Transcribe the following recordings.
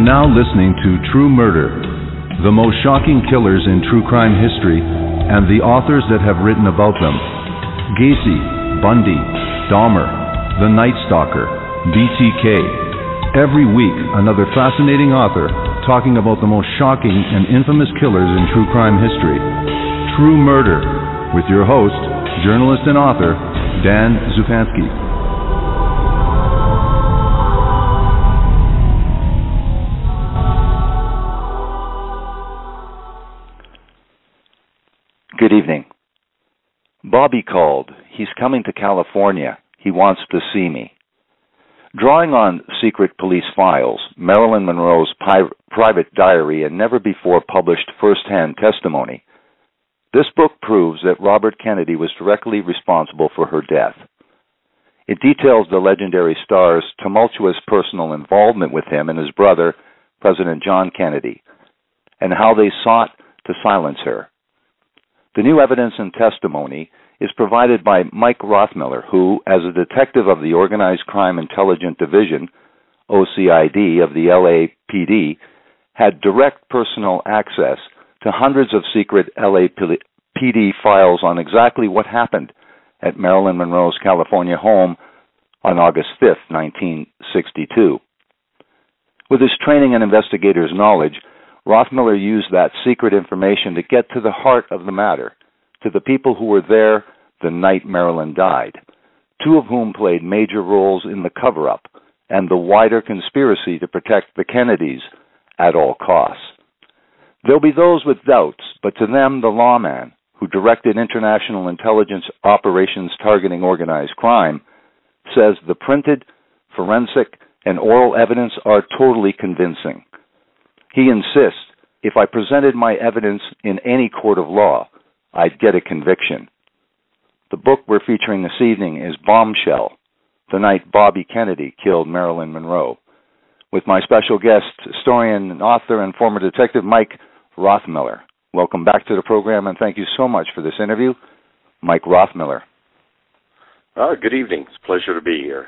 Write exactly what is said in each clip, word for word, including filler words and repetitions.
are now listening to True Murder, the most shocking killers in true crime history, and the authors that have written about them. Gacy, Bundy, Dahmer, The Night Stalker, B T K. Every week, another fascinating author talking about the most shocking and infamous killers in true crime history. True Murder, with your host, journalist and author, Dan Zupansky. Good evening. Bobby called. He's coming to California. He wants to see me. Drawing on secret police files, Marilyn Monroe's pi- private diary, and never-before-published first-hand testimony, this book proves that Robert Kennedy was directly responsible for her death. It details the legendary star's tumultuous personal involvement with him and his brother, President John Kennedy, and how they sought to silence her. The new evidence and testimony is provided by Mike Rothmiller, who, as a detective of the Organized Crime Intelligence Division, O C I D, of the L A P D, had direct personal access to hundreds of secret L A P D files on exactly what happened at Marilyn Monroe's California home on August fifth, nineteen sixty-two. With his training and investigator's knowledge, Rothmiller used that secret information to get to the heart of the matter, to the people who were there the night Marilyn died, two of whom played major roles in the cover-up and the wider conspiracy to protect the Kennedys at all costs. There'll be those with doubts, but to them, the lawman, who directed international intelligence operations targeting organized crime, says the printed, forensic, and oral evidence are totally convincing. He insists, if I presented my evidence in any court of law, I'd get a conviction. The book we're featuring this evening is Bombshell, the night Bobby Kennedy killed Marilyn Monroe, with my special guest, historian, author, and former detective Mike Rothmiller. Welcome back to the program, and thank you so much for this interview, Mike Rothmiller. Uh, good evening. It's a pleasure to be here.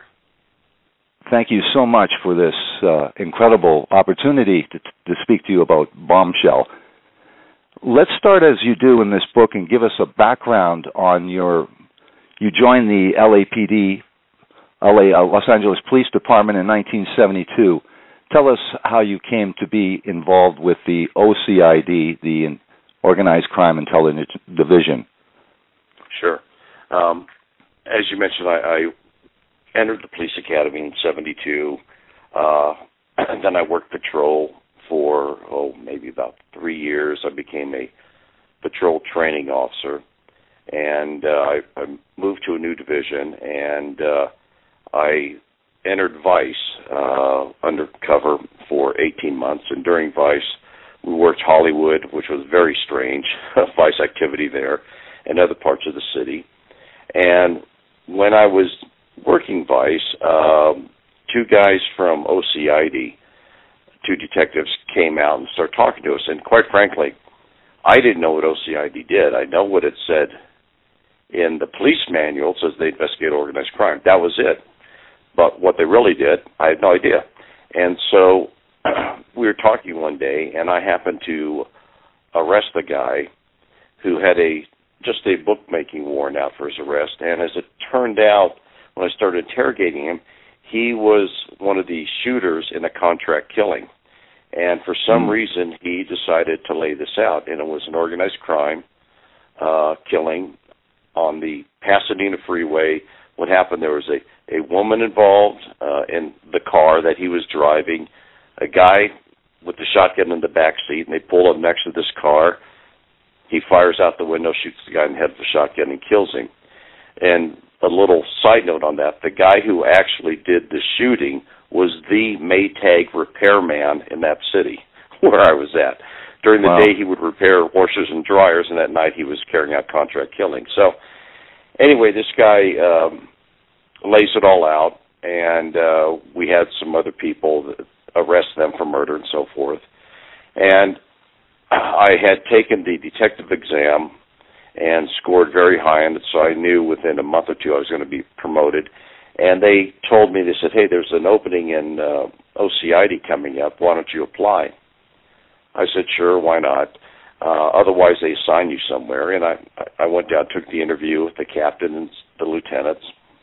Thank you so much for this uh, incredible opportunity to, to speak to you about Bombshell. Let's start as you do in this book and give us a background on your, you joined the L A P D, L A, uh, Los Angeles Police Department in nineteen seventy-two. Tell us how you came to be involved with the O C I D, the Organized Crime Intelligence Division. Sure. Um, as you mentioned, I, I entered the police academy in seventy-two, uh, and then I worked patrol for, oh, maybe about three years. I became a patrol training officer, and uh, I, I moved to a new division, and uh, I entered Vice uh, undercover for eighteen months, and during Vice, we worked Hollywood, which was very strange, Vice activity there, and other parts of the city. And when I was working Vice, um, two guys from O C I D, two detectives, came out and started talking to us. And quite frankly, I didn't know what O C I D did. I know what it said in the police manual. It says they investigate organized crime. That was it. But what they really did, I had no idea. And so we were talking one day, and I happened to arrest a guy who had a just a bookmaking warrant out for his arrest. And as it turned out, when I started interrogating him, he was one of the shooters in a contract killing. And for some mm. reason, he decided to lay this out. And it was an organized crime uh, killing on the Pasadena freeway. What happened, there was a, a woman involved uh, in the car that he was driving, a guy with the shotgun in the back seat, and they pull up next to this car. He fires out the window, shoots the guy in the head with the shotgun, and kills him. And a little side note on that, the guy who actually did the shooting was the Maytag repairman in that city where I was at. During the wow. day, he would repair washers and dryers, and at night he was carrying out contract killing. So anyway, this guy um, lays it all out, and uh, we had some other people that arrest them for murder and so forth. And I had taken the detective exam and scored very high on it, so I knew within a month or two I was going to be promoted. And they told me, they said, hey, there's an opening in uh, O C I D coming up. Why don't you apply? I said, sure, why not? Uh, otherwise, they assign you somewhere. And I, I went down, took the interview with the captain and the lieutenants.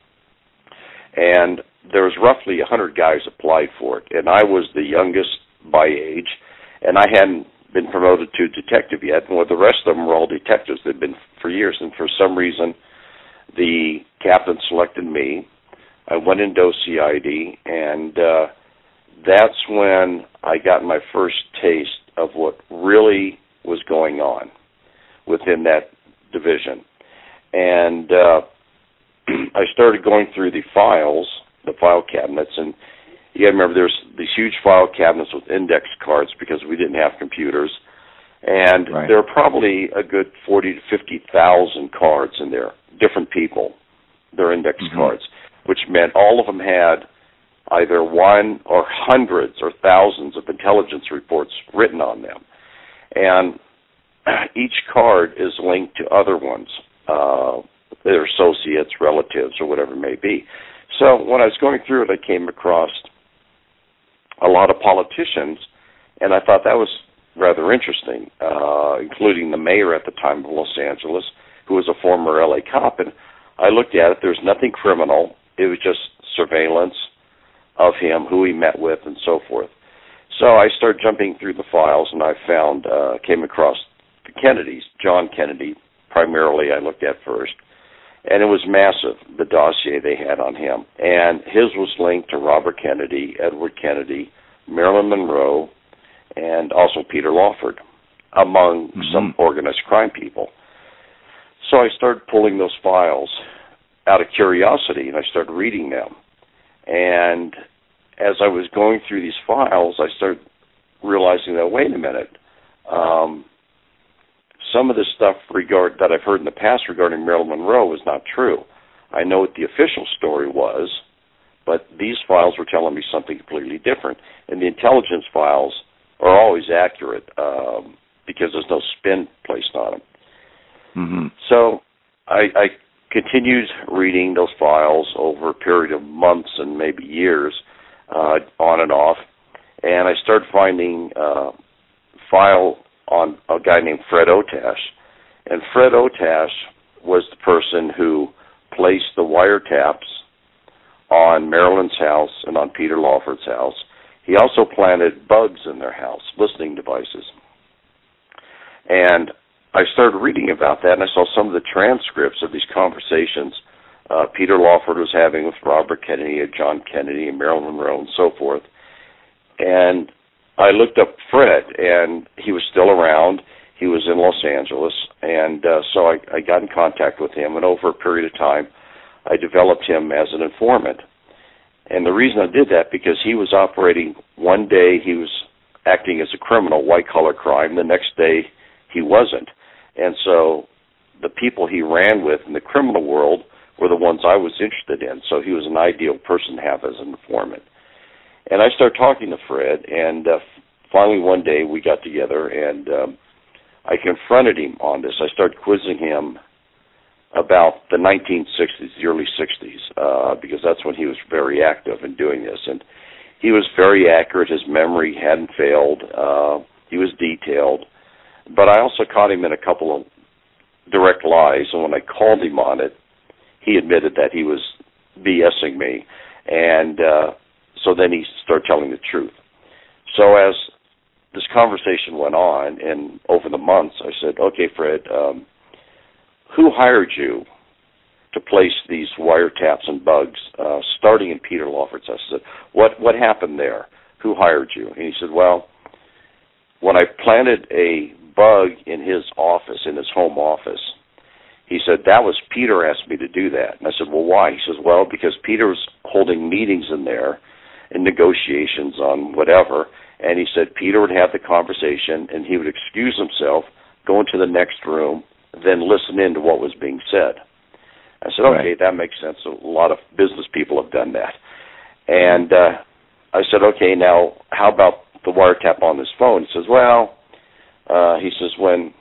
And there was roughly one hundred guys applied for it. And I was the youngest by age, and I hadn't been promoted to detective yet. And with the rest of them were all detectives. They'd been for years. And for some reason, the captain selected me. I went into O C I D, and uh, that's when I got my first taste of what really was going on within that division. And uh, I started going through the files, the file cabinets, and you got to remember there's these huge file cabinets with index cards because we didn't have computers, and right. there are probably a good forty to fifty thousand cards in there, different people, their index mm-hmm. cards, which meant all of them had either one or hundreds or thousands of intelligence reports written on them. And each card is linked to other ones, uh, their associates, relatives, or whatever it may be. So when I was going through it, I came across a lot of politicians, and I thought that was rather interesting, uh, including the mayor at the time of Los Angeles, who was a former L A cop. And I looked at it. There was nothing criminal. It was just surveillance of him, who he met with, and so forth. So I started jumping through the files, and I found, uh, came across the Kennedys, John Kennedy, primarily I looked at first. And it was massive, the dossier they had on him. And his was linked to Robert Kennedy, Edward Kennedy, Marilyn Monroe, and also Peter Lawford, among mm-hmm. some organized crime people. So I started pulling those files out of curiosity, and I started reading them. And as I was going through these files, I started realizing that, wait a minute, um, some of the stuff regard that I've heard in the past regarding Marilyn Monroe is not true. I know what the official story was, but these files were telling me something completely different. And the intelligence files are always accurate um, because there's no spin placed on them. Mm-hmm. So I, I continued reading those files over a period of months and maybe years, uh, on and off, and I started finding uh, file on a guy named Fred Otash. And Fred Otash was the person who placed the wiretaps on Marilyn's house and on Peter Lawford's house. He also planted bugs in their house, listening devices. And I started reading about that, and I saw some of the transcripts of these conversations uh, Peter Lawford was having with Robert Kennedy and John Kennedy and Marilyn Monroe and so forth. And I looked up Fred, and he was still around. He was in Los Angeles, and uh, so I, I got in contact with him, and over a period of time, I developed him as an informant. And the reason I did that, because he was operating, one day he was acting as a criminal, white-collar crime, the next day he wasn't. And so the people he ran with in the criminal world were the ones I was interested in, so he was an ideal person to have as an informant. And I started talking to Fred, and uh, finally one day we got together, and um, I confronted him on this. I started quizzing him about the nineteen sixties, the early sixties, uh, because that's when he was very active in doing this. And he was very accurate. His memory hadn't failed. Uh, he was detailed. But I also caught him in a couple of direct lies, and when I called him on it, he admitted that he was BSing me. And uh, so then he started telling the truth. So as this conversation went on, and over the months, I said, okay, Fred, um, who hired you to place these wiretaps and bugs, uh, starting in Peter Lawford's house? I said, what, what happened there? Who hired you? And he said, well, when I planted a bug in his office, in his home office, he said, that was Peter asked me to do that. And I said, well, why? He says, well, because Peter was holding meetings in there and negotiations on whatever, and he said Peter would have the conversation, and he would excuse himself, go into the next room, then listen in to what was being said. I said, okay, right. That makes sense. A lot of business people have done that. And uh, I said, okay, now how about the wiretap on this phone? He says, well, uh, he says, when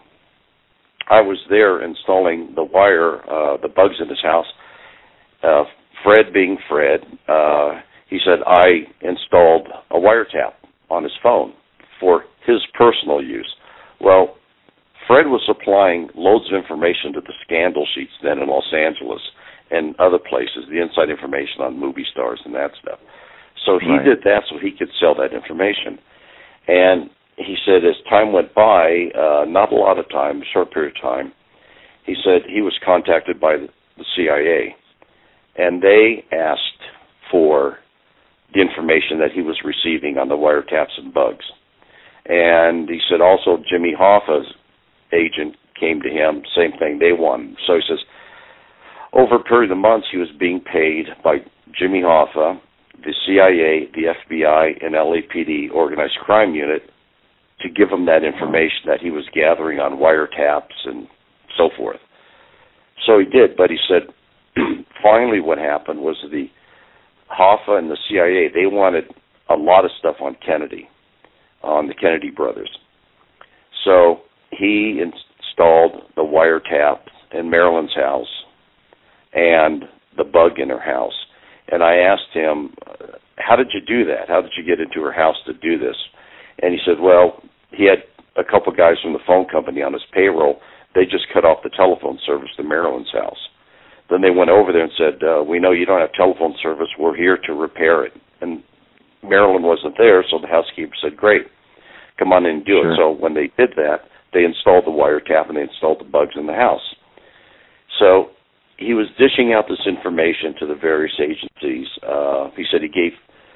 I was there installing the wire, uh, the bugs in his house, uh, Fred being Fred, uh, he said, I installed a wiretap on his phone for his personal use. Well, Fred was supplying loads of information to the scandal sheets then in Los Angeles and other places, the inside information on movie stars and that stuff. So he right. did that so he could sell that information. And he said as time went by, uh, not a lot of time, a short period of time, he said he was contacted by the C I A, and they asked for the information that he was receiving on the wiretaps and bugs. And he said also Jimmy Hoffa's agent came to him, same thing, they won. So he says, over a period of months, he was being paid by Jimmy Hoffa, the C I A, the F B I, and L A P D Organized Crime Unit to give him that information that he was gathering on wiretaps and so forth. So he did, but he said finally what happened was the Hoffa and the C I A, they wanted a lot of stuff on Kennedy, on the Kennedy brothers. So he installed the wiretap in Marilyn's house and the bug in her house. And I asked him, how did you do that? How did you get into her house to do this? And he said, well, he had a couple guys from the phone company on his payroll. They just cut off the telephone service to Marilyn's house. Then they went over there and said, uh, we know you don't have telephone service. We're here to repair it. And Marilyn wasn't there, so the housekeeper said, great, come on in and do sure. it. So when they did that, they installed the wiretap and they installed the bugs in the house. So he was dishing out this information to the various agencies. Uh, he said he gave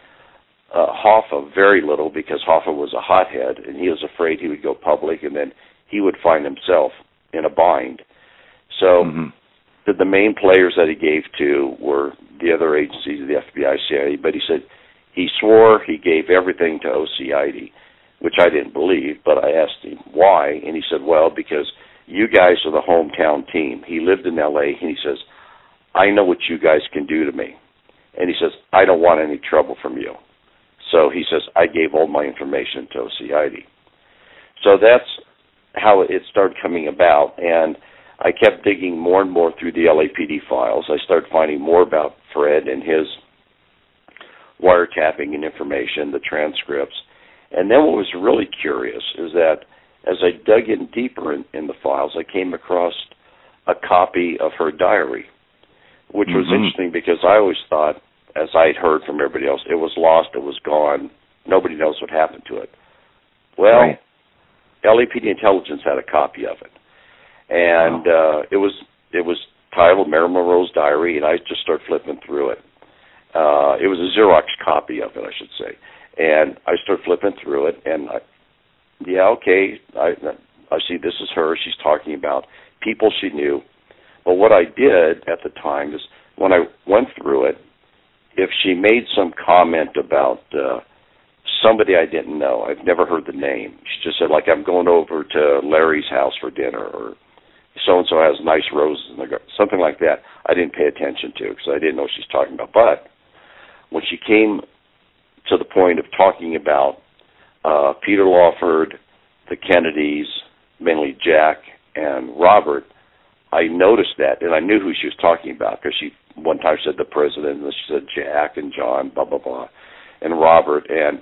uh, Hoffa very little because Hoffa was a hothead, and he was afraid he would go public, and then he would find himself in a bind. So mm-hmm. the, the main players that he gave to were the other agencies, the F B I, C I A, but he said he swore he gave everything to O C I D, which I didn't believe, but I asked him why, and he said, well, because you guys are the hometown team. He lived in L A, and he says, I know what you guys can do to me. And he says, I don't want any trouble from you. So he says, I gave all my information to O C I D. So that's how it started coming about, and I kept digging more and more through the L A P D files. I started finding more about Fred and his wiretapping and information, the transcripts. And then what was really curious is that as I dug in deeper in, in the files, I came across a copy of her diary, which mm-hmm. was interesting because I always thought, as I'd heard from everybody else, it was lost, it was gone, nobody knows what happened to it. Well, right. L A P D Intelligence had a copy of it, and wow. uh, it was it was titled Marilyn Monroe's Diary, and I just started flipping through it. Uh, it was a Xerox copy of it, I should say, and I started flipping through it, and I, yeah, okay, I, I see this is her. She's talking about people she knew. But what I did at the time is when I went through it, if she made some comment about uh, somebody I didn't know, I've never heard the name. She just said, like, I'm going over to Larry's house for dinner, or so-and-so has nice roses in the garden, something like that. I didn't pay attention to because I didn't know what she's talking about. But when she came to the point of talking about uh, Peter Lawford, the Kennedys, mainly Jack and Robert, I noticed that, and I knew who she was talking about because she one time said the president, and then she said Jack and John, blah, blah, blah, and Robert, and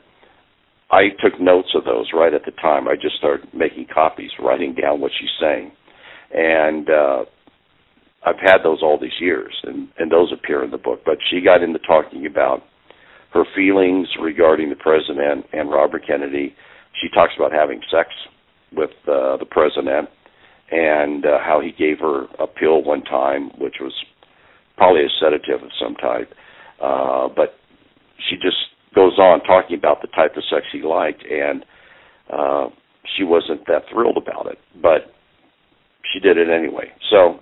I took notes of those right at the time. I just started making copies, writing down what she's saying, and uh, I've had those all these years, and, and those appear in the book, but she got into talking about her feelings regarding the president and Robert Kennedy. She talks about having sex with uh, the president, and uh, how he gave her a pill one time, which was probably a sedative of some type. Uh, but she just goes on talking about the type of sex he liked, and uh, she wasn't that thrilled about it, but she did it anyway. So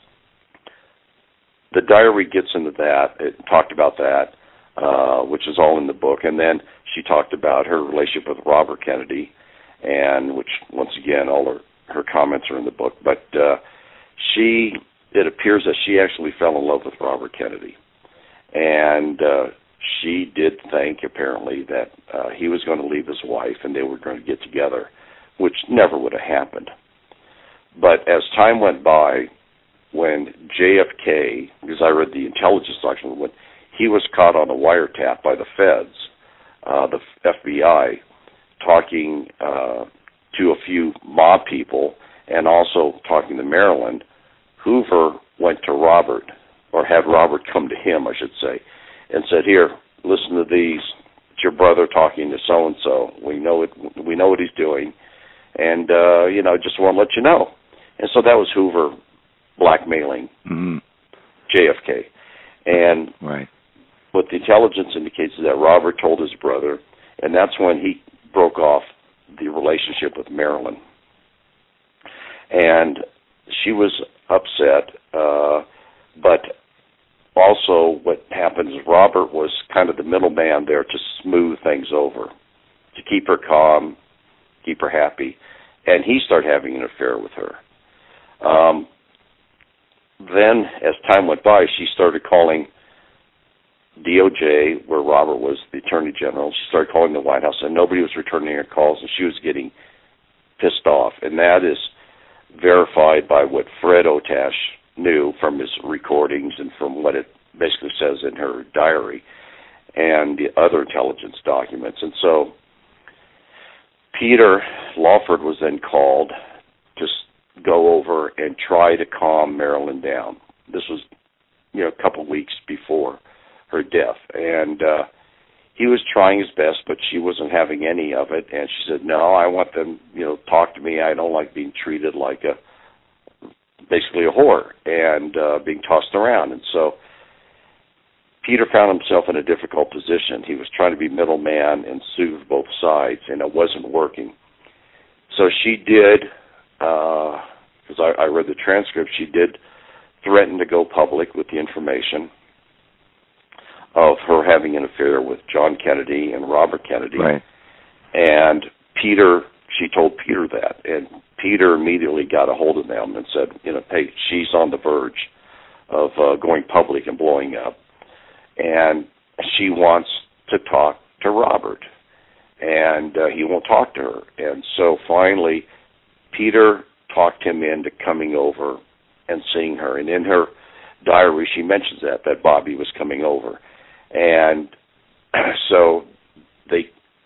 the diary gets into that. It talked about that, uh, which is all in the book. And then she talked about her relationship with Robert Kennedy, and which, once again, all her her comments are in the book, but uh, she, it appears that she actually fell in love with Robert Kennedy, and uh, she did think, apparently, that uh, he was going to leave his wife and they were going to get together, which never would have happened. But as time went by, when J F K, because I read the intelligence document, when he was caught on a wiretap by the feds, uh, the F B I, talking uh, to a few mob people and also talking to Marilyn. Hoover went to Robert, or had Robert come to him, I should say, and said, "Here, listen to these. It's your brother talking to so-and-so. We know it. We know what he's doing, and, uh, you know, just want to let you know." And so that was Hoover blackmailing mm-hmm. J F K. And right. what the intelligence indicates is that Robert told his brother, and that's when he broke off the relationship with Marilyn. And she was upset, uh, but also what happened is Robert was kind of the middleman there to smooth things over, to keep her calm, keep her happy, and he started having an affair with her. Um, then, as time went by, she started calling D O J, where Robert was the Attorney General. She started calling the White House, and nobody was returning her calls, and she was getting pissed off. And that is verified by what Fred Otash knew from his recordings and from what it basically says in her diary and the other intelligence documents. And so Peter Lawford was then called to go over and try to calm Marilyn down. This was, you know, a couple weeks before her death. And uh, he was trying his best, but she wasn't having any of it. And she said, "No, I want them, you know, talk to me. I don't like being treated like a, basically a whore and uh, being tossed around." And so Peter found himself in a difficult position. He was trying to be middleman and soothe both sides, and it wasn't working. So she did, because uh, I, I read the transcript, she did threaten to go public with the information of her having an affair with John Kennedy and Robert Kennedy. Right. And Peter, she told Peter that, and Peter immediately got a hold of them and said, you know, "Hey, she's on the verge of uh, going public and blowing up, and she wants to talk to Robert, and uh, he won't talk to her." And so finally, Peter talked him into coming over and seeing her. And in her diary, she mentions that, that Bobby was coming over. And so they,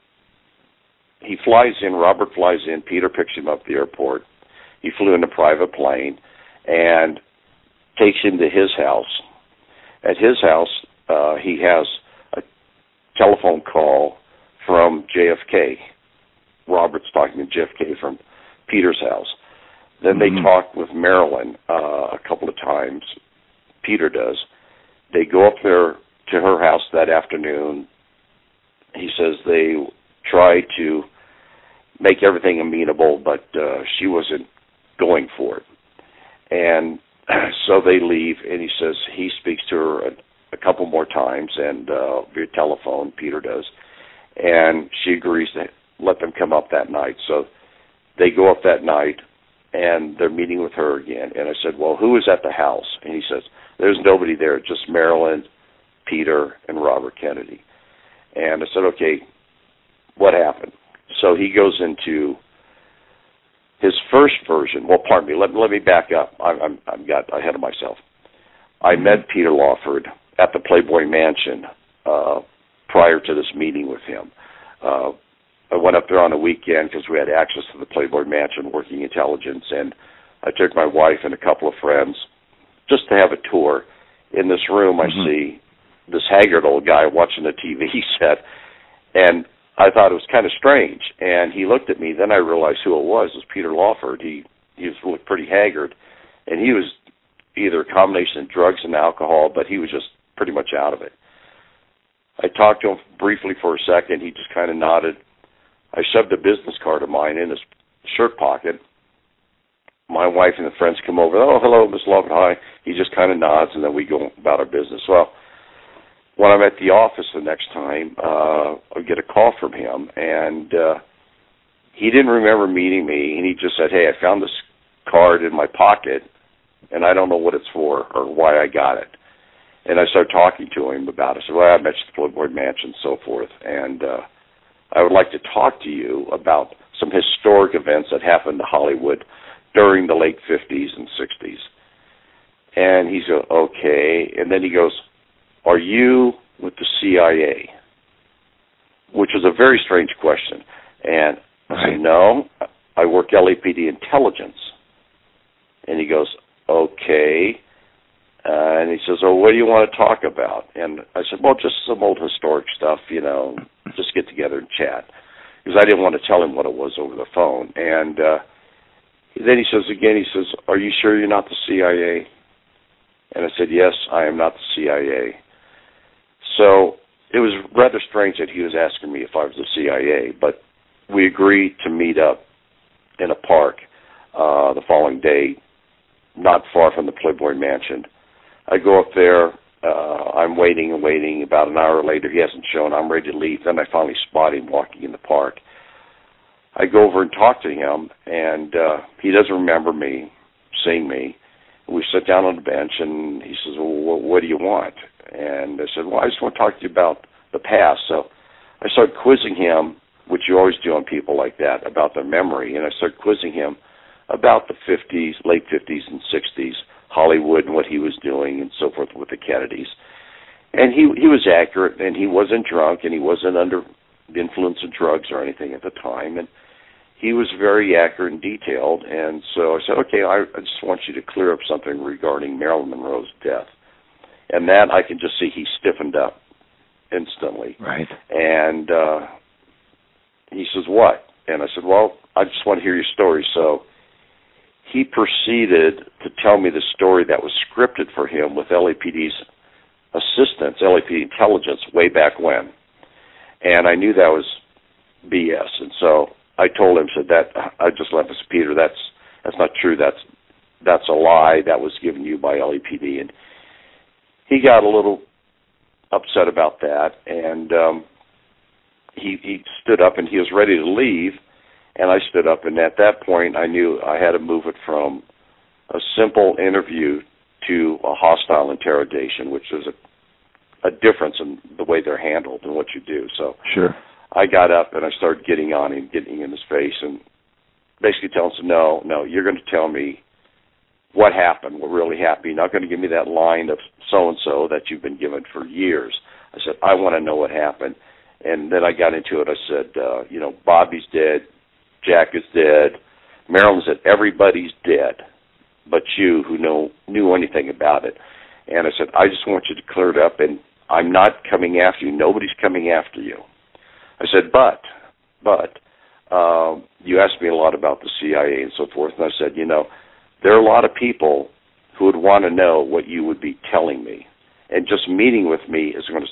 he flies in, Robert flies in, Peter picks him up at the airport. He flew in a private plane and takes him to his house. At his house, uh, he has a telephone call from J F K. Robert's talking to J F K from Peter's house. Then they mm-hmm. talk with Marilyn uh, a couple of times. Peter does. They go up there to her house that afternoon. He says they tried to make everything amenable, but uh, she wasn't going for it. And so they leave, and he says he speaks to her a, a couple more times, and uh, via telephone, Peter does, and she agrees to let them come up that night. So they go up that night, and they're meeting with her again. And I said, "Well, who is at the house?" And he says, "There's nobody there, just Marilyn, Peter, and Robert Kennedy." And I said, "Okay, what happened?" So he goes into his first version. Well, pardon me, let, let me back up. I'm, I'm, I'm got ahead of myself. I met Peter Lawford at the Playboy Mansion uh, prior to this meeting with him. Uh, I went up there on a weekend because we had access to the Playboy Mansion, working intelligence, and I took my wife and a couple of friends just to have a tour. In this room, I mm-hmm. see this haggard old guy watching the T V set, and I thought it was kind of strange. And he looked at me. Then I realized who it was. It was Peter Lawford. He he was looked pretty haggard, and he was either a combination of drugs and alcohol, but he was just pretty much out of it. I talked to him briefly for a second. He just kind of nodded. I shoved a business card of mine in his shirt pocket. My wife and the friends come over. "Oh, hello, Miss Lawford, hi." He just kind of nods, and then we go about our business. Well, when I'm at the office the next time, uh, I get a call from him, and uh, he didn't remember meeting me, and he just said, "Hey, I found this card in my pocket, and I don't know what it's for or why I got it." And I started talking to him about it. I said, "Well, I met you at the Playboy Mansion," and so forth, and uh, I would like to talk to you about some historic events that happened to Hollywood during the late fifties and sixties. And he said, "Okay." And then he goes, are you with the C I A? Which was a very strange question. And I right. said, no, I work L A P D intelligence. And he goes, okay. Uh, and he says, oh, what do you want to talk about? And I said, well, just some old historic stuff, you know, just get together and chat. Because I didn't want to tell him what it was over the phone. And uh, then he says again, he says, are you sure you're not the C I A? And I said, yes, I am not the C I A. So it was rather strange that he was asking me if I was the C I A, but we agreed to meet up in a park uh, the following day, not far from the Playboy Mansion. I go up there, uh, I'm waiting and waiting. About an hour later, he hasn't shown. I'm ready to leave. Then I finally spot him walking in the park. I go over and talk to him, and uh, he doesn't remember me, seeing me. We sit down on the bench, and he says, well, what do you want? And I said, well, I just want to talk to you about the past. So I started quizzing him, which you always do on people like that, about their memory. And I started quizzing him about the fifties, late fifties and sixties, Hollywood and what he was doing and so forth with the Kennedys. And he he was accurate, and he wasn't drunk, and he wasn't under the influence of drugs or anything at the time. And he was very accurate and detailed. And so I said, okay, I, I just want you to clear up something regarding Marilyn Monroe's death. And that I can just see he stiffened up instantly. Right. And uh, he says, what? And I said, well, I just want to hear your story. So he proceeded to tell me the story that was scripted for him with L A P D's assistance, L A P D intelligence, way back when. And I knew that was B S. And so I told him, said that I just left this, Peter, that's that's not true. That's that's a lie that was given you by L A P D. And he got a little upset about that, and um, he he stood up and he was ready to leave. And I stood up, and at that point, I knew I had to move it from a simple interview to a hostile interrogation, which is a, a difference in the way they're handled and what you do. So sure. I got up, and I started getting on him, getting in his face, and basically telling him, no, no, you're going to tell me what happened, what really happened. You're not going to give me that line of so-and-so that you've been given for years. I said, I want to know what happened. And then I got into it. I said, uh, you know, Bobby's dead. Jack is dead. Marilyn said, everybody's dead but you who know knew anything about it. And I said, I just want you to clear it up, and I'm not coming after you. Nobody's coming after you. I said, but, but, um, you asked me a lot about the C I A and so forth, and I said, you know, there are a lot of people who would want to know what you would be telling me. And just meeting with me is going to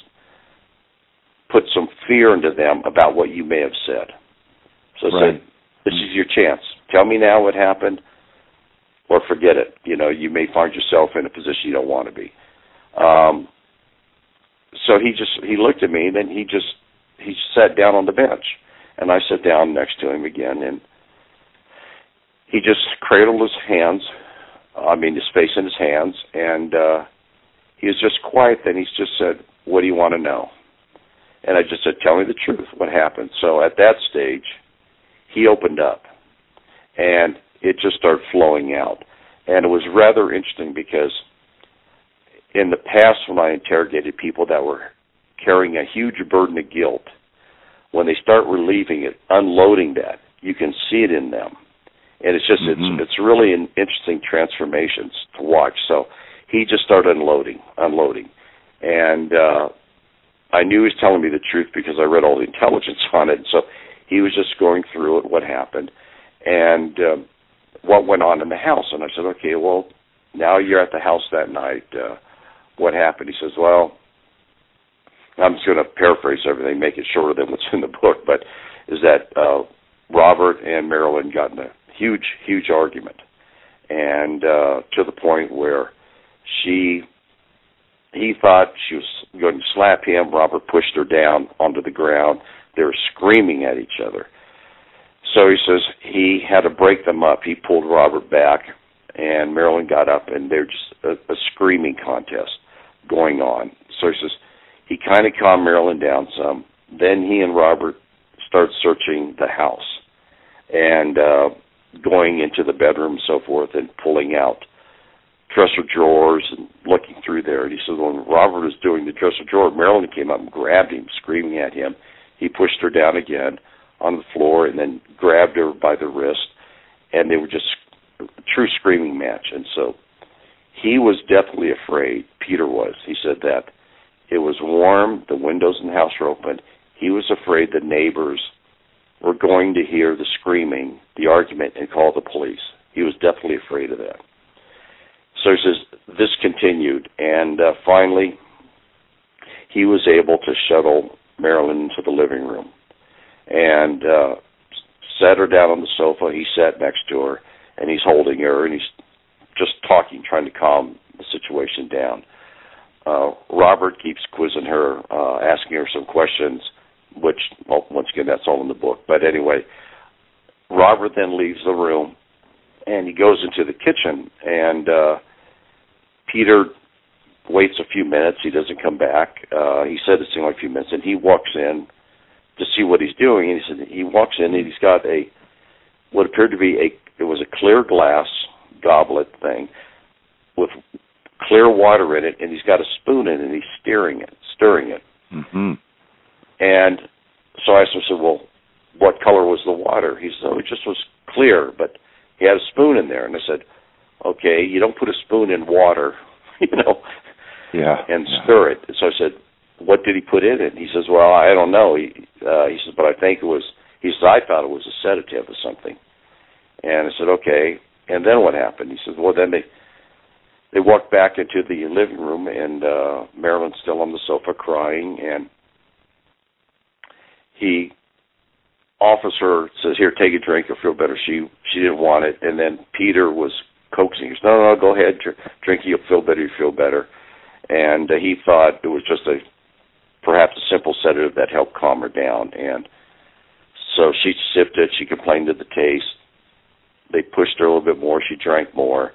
put some fear into them about what you may have said. So I right. said, this is your chance. Tell me now what happened, or forget it. You know, you may find yourself in a position you don't want to be. Um, so he just, he looked at me, and then he just, he sat down on the bench. And I sat down next to him again, and he just cradled his hands, I mean his face in his hands, and uh, he was just quiet. Then he just said, what do you want to know? And I just said, tell me the truth, what happened? So at that stage, he opened up, and it just started flowing out. And it was rather interesting because in the past when I interrogated people that were carrying a huge burden of guilt, when they start relieving it, unloading that, you can see it in them. And it's just, mm-hmm. it's it's really an interesting transformations to watch. So he just started unloading, unloading. And uh, I knew he was telling me the truth because I read all the intelligence on it. So he was just going through it, what happened, and um, what went on in the house. And I said, okay, well, now you're at the house that night. Uh, what happened? He says, well, I'm just going to paraphrase everything, make it shorter than what's in the book, but is that uh, Robert and Marilyn got in a huge, huge argument, and uh, to the point where she, he thought she was going to slap him. Robert pushed her down onto the ground. They were screaming at each other. So he says he had to break them up. He pulled Robert back, and Marilyn got up, and there's just a, a screaming contest going on. So he says he kind of calmed Marilyn down some. Then he and Robert start searching the house and uh, going into the bedroom and so forth and pulling out dresser drawers and looking through there. And he said when Robert was doing the dresser drawer, Marilyn came up and grabbed him, screaming at him. He pushed her down again on the floor and then grabbed her by the wrist. And they were just a true screaming match. And so he was deathly afraid, Peter was. He said that it was warm, the windows in the house were open. He was afraid the neighbors were going to hear the screaming, the argument, and call the police. He was deathly afraid of that. So he says this continued, and uh, finally he was able to shuttle Marilyn into the living room and uh, sat her down on the sofa. He sat next to her, and he's holding her, and he's just talking, trying to calm the situation down. Uh, Robert keeps quizzing her, uh, asking her some questions, which, well, once again, that's all in the book. But anyway, Robert then leaves the room, and he goes into the kitchen, and uh, Peter waits a few minutes. He doesn't come back. Uh, he said it seemed like a few minutes, and he walks in to see what he's doing. And he said he walks in, and he's got a what appeared to be a it was a clear glass goblet thing with clear water in it, and he's got a spoon in it, and he's stirring it, stirring it. Mm-hmm. And so I asked him, I said, well, what color was the water? He said, oh, it just was clear, but he had a spoon in there. And I said, okay, you don't put a spoon in water, you know, yeah, and yeah. stir it. And so I said, what did he put in it? He says, well, I don't know. He, uh, he says, but I think it was, he says, I thought it was a sedative or something. And I said, okay. And then what happened? He says, well, then they they walked back into the living room, and uh, Marilyn's still on the sofa crying, and he offers her, says, here, take a drink, you'll feel better. She she didn't want it, and then Peter was coaxing her. He said, no, no, no, go ahead, drink it, you'll feel better, you'll feel better. And uh, he thought it was just a, perhaps a simple sedative that helped calm her down. And so she sipped it, she complained of the taste. They pushed her a little bit more, she drank more.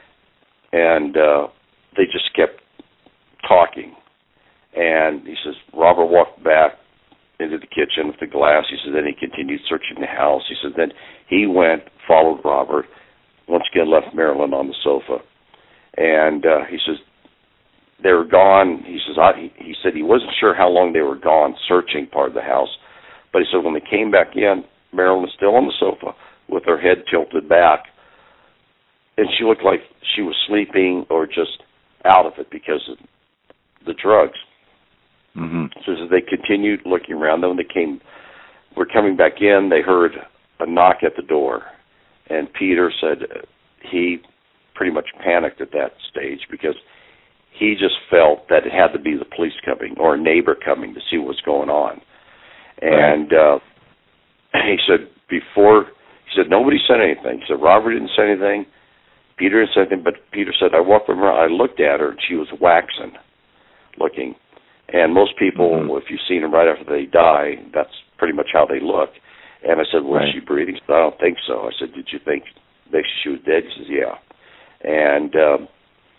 And uh, they just kept talking. And he says, Robert walked back into the kitchen with the glass. He said, then he continued searching the house. He said, then he went, followed Robert, once again left Marilyn on the sofa. And uh, he says, they were gone. He says, I, he, he said he wasn't sure how long they were gone searching part of the house. But he said when they came back in, Marilyn was still on the sofa with her head tilted back. And she looked like she was sleeping or just out of it because of the drugs. Mm-hmm. So as they continued looking around, then when they came, were coming back in, they heard a knock at the door. And Peter said he pretty much panicked at that stage because he just felt that it had to be the police coming or a neighbor coming to see what's going on. And uh, he said before, he said nobody said anything. He said Robert didn't say anything. Peter didn't say anything, but Peter said, I walked over, I looked at her, and she was waxen looking. And most people, mm-hmm. if you've seen them right after they die, that's pretty much how they look. And I said, well, right. is she breathing? He said, I don't think so. I said, did you think that she was dead? He says, yeah. And um,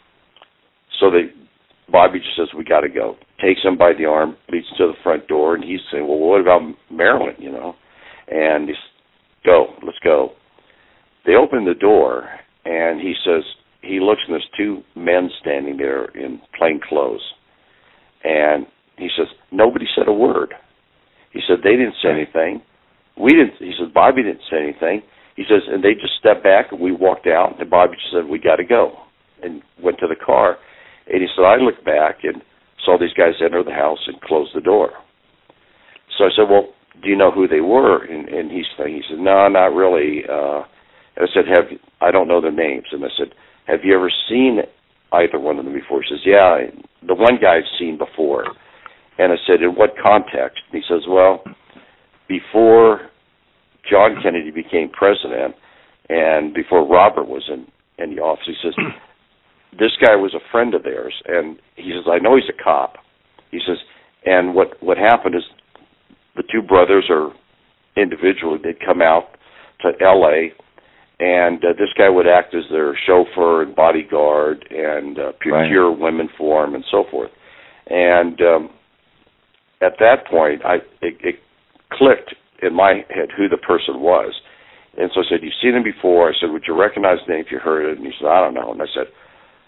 so they, Bobby just says, we got to go. Takes him by the arm, leads him to the front door, and he's saying, well, what about Marilyn, you know? And he says, go, let's go. They open the door, and he says, he looks, and there's two men standing there in plain clothes. And he says, nobody said a word. He said, they didn't say anything. We didn't. He says, Bobby didn't say anything. He says, and they just stepped back, and we walked out, and Bobby just said, we got to go, and went to the car. And he said, I looked back and saw these guys enter the house and close the door. So I said, well, do you know who they were? And, and he, he said, no, not really. Uh, and I said, have I don't know their names. And I said, have you ever seen either one of them before? He says, yeah, the one guy I've seen before. And I said, in what context? And he says, well, before John Kennedy became president and before Robert was in, in the office, he says, this guy was a friend of theirs. And he says, I know he's a cop. He says, and what, what happened is the two brothers are individually, they'd come out to L A, and uh, this guy would act as their chauffeur and bodyguard and uh, procure right. women for him and so forth. And um, at that point, I it, it clicked in my head who the person was. And so I said, you've seen him before. I said, would you recognize the name if you heard it? And he said, I don't know. And I said,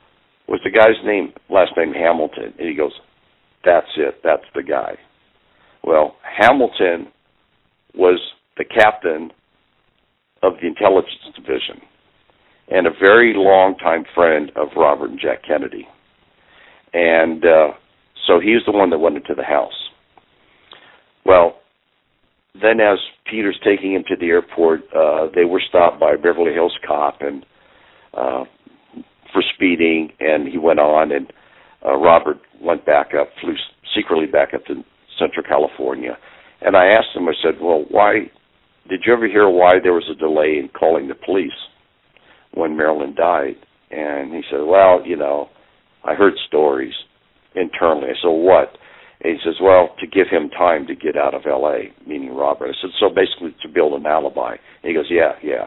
was the guy's name, last name Hamilton. And he goes, that's it, that's the guy. Well, Hamilton was the captain of the Intelligence Division and a very long-time friend of Robert and Jack Kennedy. And uh, so he's the one that went into the house. Well, then as Peter's taking him to the airport, uh, they were stopped by a Beverly Hills cop and uh, for speeding, and he went on, and uh, Robert went back up, flew secretly back up to Central California. And I asked him, I said, well, why, did you ever hear why there was a delay in calling the police when Marilyn died? And he said, well, you know, I heard stories internally. I said, what? And he says, well, to give him time to get out of L A, meaning Robert. I said, so basically to build an alibi. And he goes, yeah, yeah.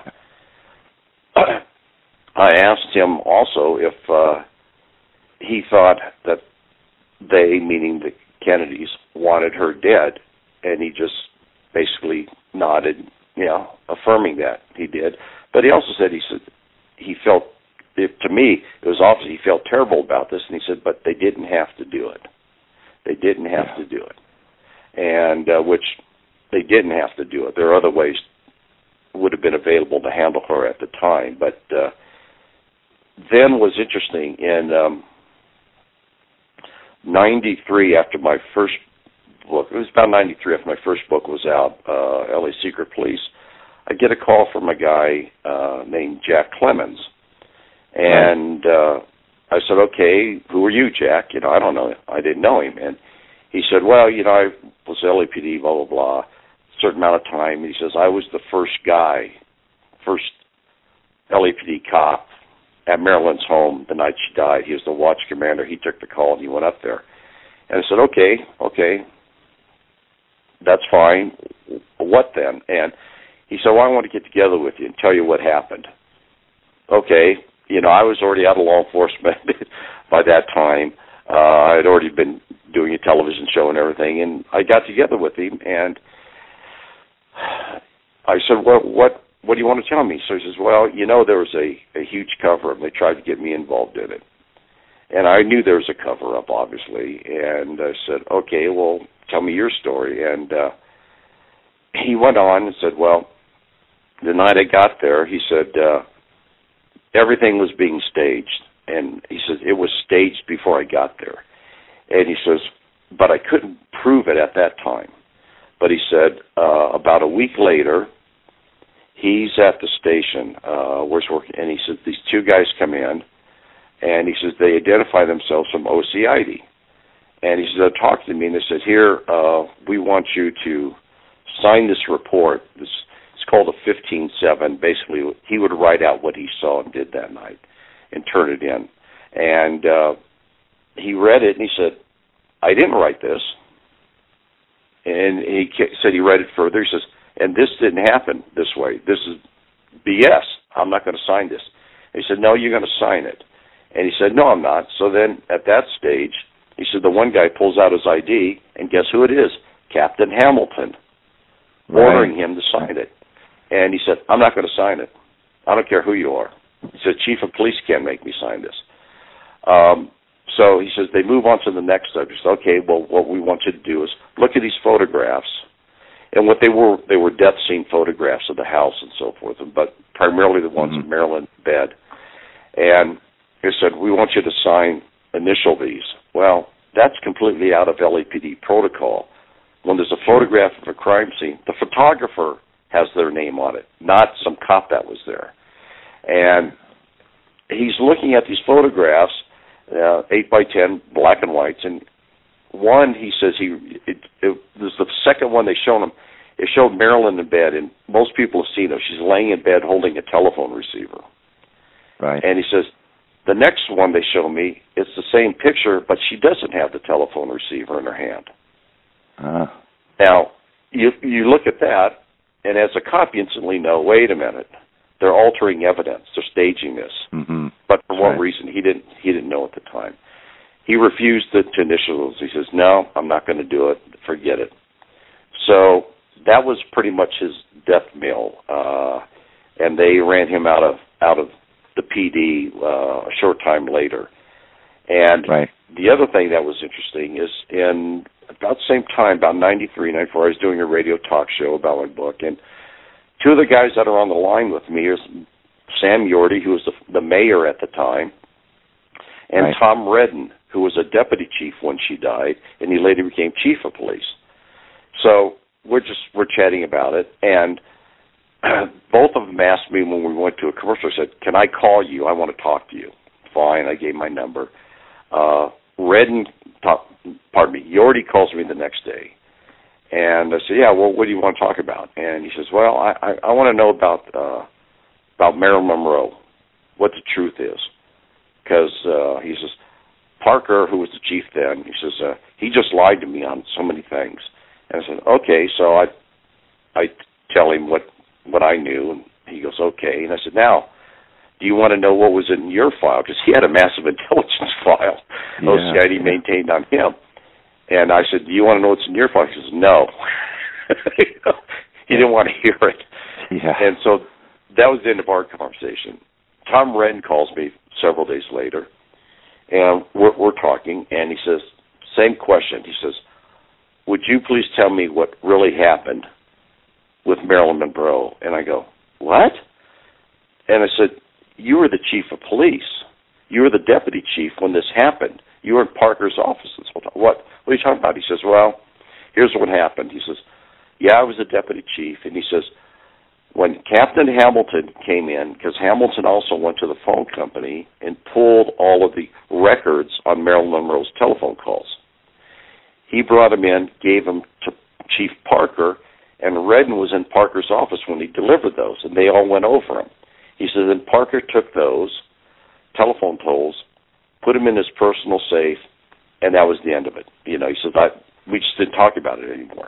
I asked him also if uh, he thought that they, meaning the Kennedys, wanted her dead, and he just basically nodded, you know, affirming that he did. But he also said, he said, he felt, it, to me, it was obvious he felt terrible about this, and he said, but they didn't have to do it. They didn't have yeah. to do it. And uh, which they didn't have to do it. There are other ways would have been available to handle her at the time. But uh, then was interesting. In um, ninety-three, after my first book, it was about ninety-three after my first book was out, uh, L A Secret Police, I get a call from a guy uh, named Jack Clemens. And uh, I said, okay, who are you, Jack? You know, I don't know. I didn't know him. And he said, well, you know, I was L A P D, blah, blah, blah, a certain amount of time. And he says, I was the first guy, first L A P D cop at Marilyn's home the night she died. He was the watch commander. He took the call and he went up there. And I said, okay, okay, that's fine. What then? And he said, well, I want to get together with you and tell you what happened. Okay. You know, I was already out of law enforcement by that time. Uh, I had already been doing a television show and everything, and I got together with him, and I said, well, what what do you want to tell me? So he says, well, you know, there was a, a huge cover-up. They tried to get me involved in it. And I knew there was a cover-up, obviously, and I said, okay, well, tell me your story. And uh, he went on and said, well, the night I got there, he said, uh, everything was being staged, and he says it was staged before I got there. And he says, but I couldn't prove it at that time. But he said uh, about a week later, he's at the station uh, where he's working, and he said these two guys come in, and he says they identify themselves from O C I D. And he says they talked to me, and they said, here, uh, we want you to sign this report. This It's called a fifteen seven. Basically, he would write out what he saw and did that night and turn it in. And uh, he read it, and he said, I didn't write this. And he said he read it further. He says, and this didn't happen this way. This is B S. I'm not going to sign this. And he said, no, you're going to sign it. And he said, no, I'm not. So then at that stage, he said the one guy pulls out his I D, and guess who it is? Captain Hamilton, right, ordering him to sign it. And he said, I'm not going to sign it. I don't care who you are. He said, Chief of Police can't make me sign this. Um, so he says, they move on to the next subject. Okay, well, what we want you to do is look at these photographs. And what they were, they were death scene photographs of the house and so forth, but primarily the ones mm-hmm. of Marilyn's bed. And he said, we want you to sign, initial these. Well, that's completely out of L A P D protocol. When there's a photograph of a crime scene, the photographer has their name on it, not some cop that was there. And he's looking at these photographs, uh, eight by ten, black and whites, and one, he says, he it, it was the second one they showed him. It showed Marilyn in bed, and most people have seen her. She's laying in bed holding a telephone receiver. Right. And he says, the next one they show me, it's the same picture, but she doesn't have the telephone receiver in her hand. Uh. Now, you you look at that, and as a cop, you instantly know, wait a minute, they're altering evidence, they're staging this. Mm-hmm. But for That's what right. reason? He didn't he didn't know at the time. He refused the to initials. He says, no, I'm not going to do it. Forget it. So that was pretty much his death knell, uh, and they ran him out of out of the P D uh, a short time later. And right. the other thing that was interesting is in about the same time, about ninety-three, ninety-four, I was doing a radio talk show about my book, and two of the guys that are on the line with me is Sam Yorty, who was the, the mayor at the time, and right. Tom Redden, who was a deputy chief when she died, and he later became chief of police. So we're just we're chatting about it, and both of them asked me when we went to a commercial, I said, can I call you? I want to talk to you. Fine, I gave my number. Uh, Redden, talk, pardon me, Yorty calls me the next day. And I said, yeah, well, what do you want to talk about? And he says, well, I, I, I want to know about uh, about Marilyn Monroe, what the truth is. Because uh, he says, Parker, who was the chief then, he says, uh, he just lied to me on so many things. And I said, okay, so I I tell him what, what I knew, and he goes, okay. And I said, now, do you want to know what was in your file? Because he had a massive intelligence file yeah, O C I D yeah. maintained on him. And I said, do you want to know what's in your file? He says, no. He didn't want to hear it. Yeah. And so that was the end of our conversation. Tom Redden calls me several days later, and we're, we're talking, and he says, same question. He says, would you please tell me what really happened with Marilyn Monroe? And I go, what? And I said, you were the chief of police. You were the deputy chief when this happened. You were in Parker's office. What, what are you talking about? He says, well, here's what happened. He says, yeah, I was the deputy chief. And he says, when Captain Hamilton came in, because Hamilton also went to the phone company and pulled all of the records on Marilyn Monroe's telephone calls. He brought him in, gave them to Chief Parker, and Redden was in Parker's office when he delivered those, and they all went over them. He said, then Parker took those telephone tolls, put them in his personal safe, and that was the end of it. You know, he said, I, we just didn't talk about it anymore.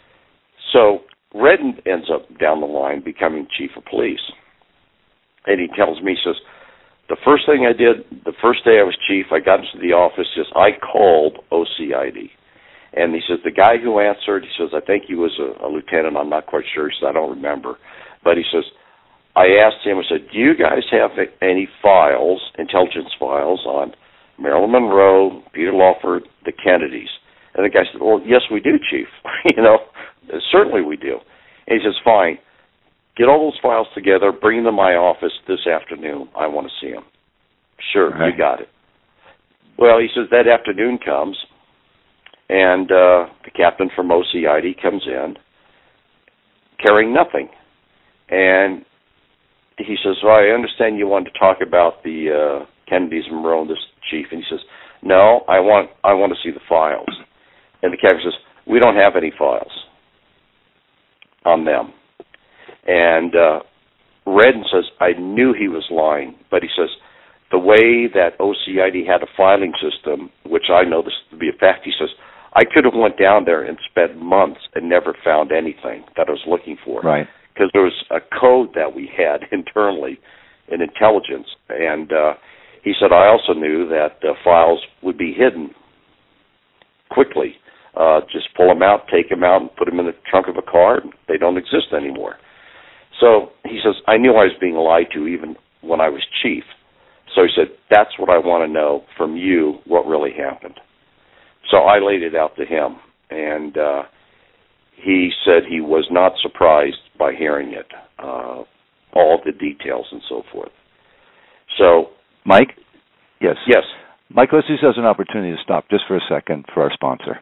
So Redden ends up down the line becoming chief of police. And he tells me, he says, the first thing I did, the first day I was chief, I got into the office, says, I called O C I D. And he says, the guy who answered, he says, I think he was a, a lieutenant, I'm not quite sure, he says, I don't remember. But he says, I asked him, I said, do you guys have any files, intelligence files on Marilyn Monroe, Peter Lawford, the Kennedys? And the guy said, well, yes, we do, Chief. you know, certainly we do. And he says, fine, get all those files together, bring them to my office this afternoon. I want to see them. Sure, right. You got it. Well, he says, that afternoon comes, and uh, the captain from O C I D comes in carrying nothing. And he says, well, I understand you want to talk about the uh, Kennedys and Monroe and this chief. And he says, no, I want I want to see the files. And the captain says, we don't have any files on them. And uh, Redden says, I knew he was lying, but he says, the way that O C I D had a filing system, which I know this to be a fact, he says, I could have went down there and spent months and never found anything that I was looking for. Right. Because there was a code that we had internally in intelligence. And uh, he said, I also knew that uh, files would be hidden quickly. Uh, just pull them out, take them out, and put them in the trunk of a car. And they don't exist anymore. So he says, I knew I was being lied to even when I was chief. So he said, that's what I want to know from you, what really happened. So I laid it out to him, and uh, he said he was not surprised by hearing it, uh, all the details and so forth. So, Mike? Yes. Yes. Mike, let's use this as an opportunity to stop just for a second for our sponsor.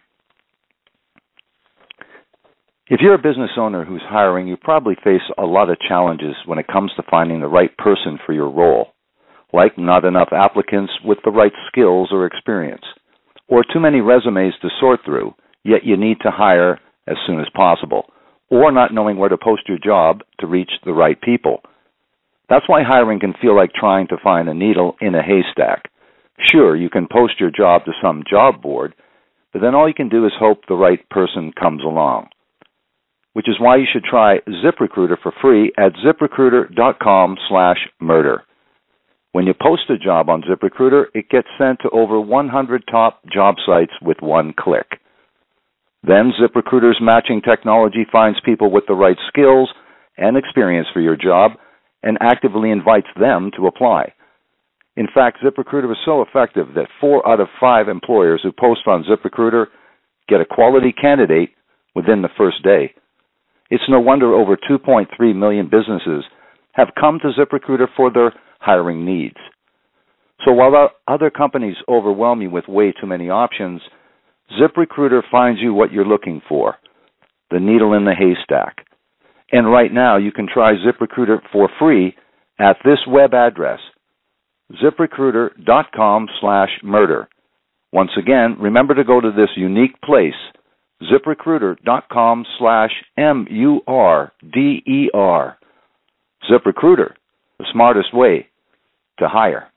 If you're a business owner who's hiring, you probably face a lot of challenges when it comes to finding the right person for your role, like not enough applicants with the right skills or experience, or too many resumes to sort through, yet you need to hire as soon as possible, or not knowing where to post your job to reach the right people. That's why hiring can feel like trying to find a needle in a haystack. Sure, you can post your job to some job board, but then all you can do is hope the right person comes along, which is why you should try ZipRecruiter for free at ZipRecruiter.com slash murder. When you post a job on ZipRecruiter, it gets sent to over one hundred top job sites with one click. Then ZipRecruiter's matching technology finds people with the right skills and experience for your job and actively invites them to apply. In fact, ZipRecruiter was so effective that four out of five employers who post on ZipRecruiter get a quality candidate within the first day. It's no wonder over two point three million businesses have come to ZipRecruiter for their hiring needs. So while other companies overwhelm you with way too many options, ZipRecruiter finds you what you're looking for, the needle in the haystack. And right now, you can try ZipRecruiter for free at this web address, ZipRecruiter.com slash murder. Once again, remember to go to this unique place, ZipRecruiter.com slash M U R D E R. ZipRecruiter, the smartest way to hire.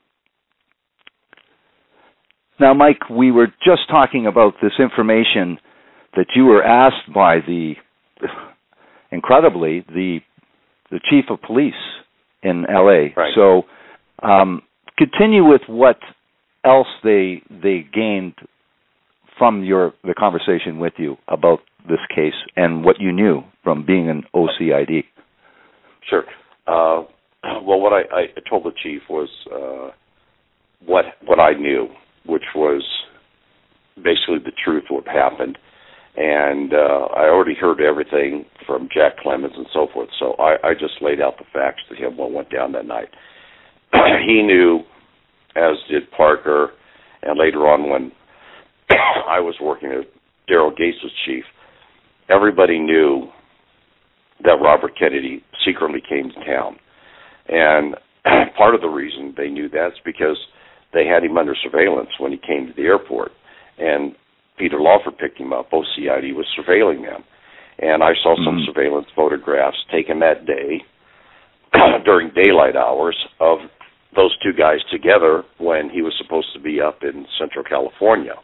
Now, Mike, we were just talking about this information that you were asked by the, incredibly, the the chief of police in L A. Right. So um, continue with what else they they gained from your the conversation with you about this case and what you knew from being an O C I D. Sure. Uh, well, what I, I told the chief was uh, what what I knew, which was basically the truth of what happened. And uh, I already heard everything from Jack Clemens and so forth, so I, I just laid out the facts to him what went down that night. He knew, as did Parker, and later on when I was working as Daryl Gates was chief, everybody knew that Robert Kennedy secretly came to town. And part of the reason they knew that is because they had him under surveillance when he came to the airport. And Peter Lawford picked him up. O C I D was surveilling them. And I saw some mm-hmm. surveillance photographs taken that day during daylight hours of those two guys together when he was supposed to be up in Central California.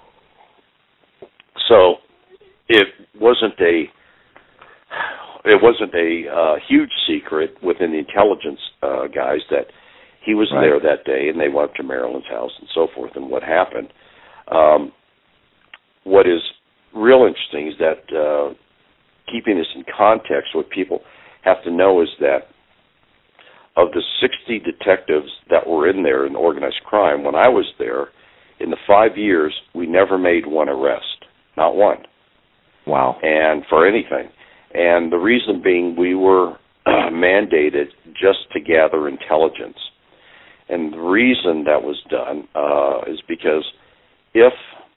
So it wasn't a it wasn't a uh, huge secret within the intelligence uh, guys that he was right there that day, and they went up to Marilyn's house and so forth. And what happened? Um, what is real interesting is that uh, keeping this in context, what people have to know is that of the sixty detectives that were in there in organized crime, when I was there, in the five years, we never made one arrest, not one. Wow. And for anything. And the reason being we were uh, mandated just to gather intelligence. And the reason that was done uh, is because if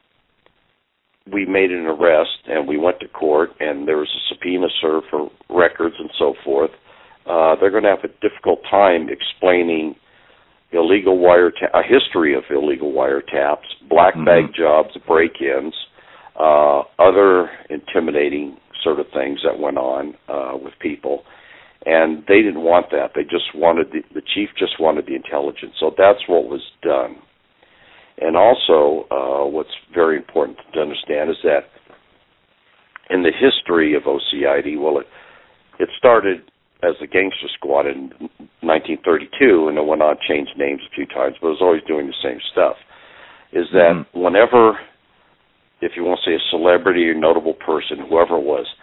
we made an arrest and we went to court and there was a subpoena served for records and so forth, uh, they're going to have a difficult time explaining illegal wiretap, a history of illegal wiretaps, black bag mm-hmm. jobs, break-ins, uh, other intimidating sort of things that went on uh, with people. And they didn't want that. They just wanted, the, the chief just wanted the intelligence. So that's what was done. And also, uh, what's very important to understand is that in the history of O C I D, well, it, it started as the Gangster Squad in nineteen thirty-two, and it went on, changed names a few times, but it was always doing the same stuff, is that mm-hmm. whenever, if you want to say a celebrity or notable person, whoever it was,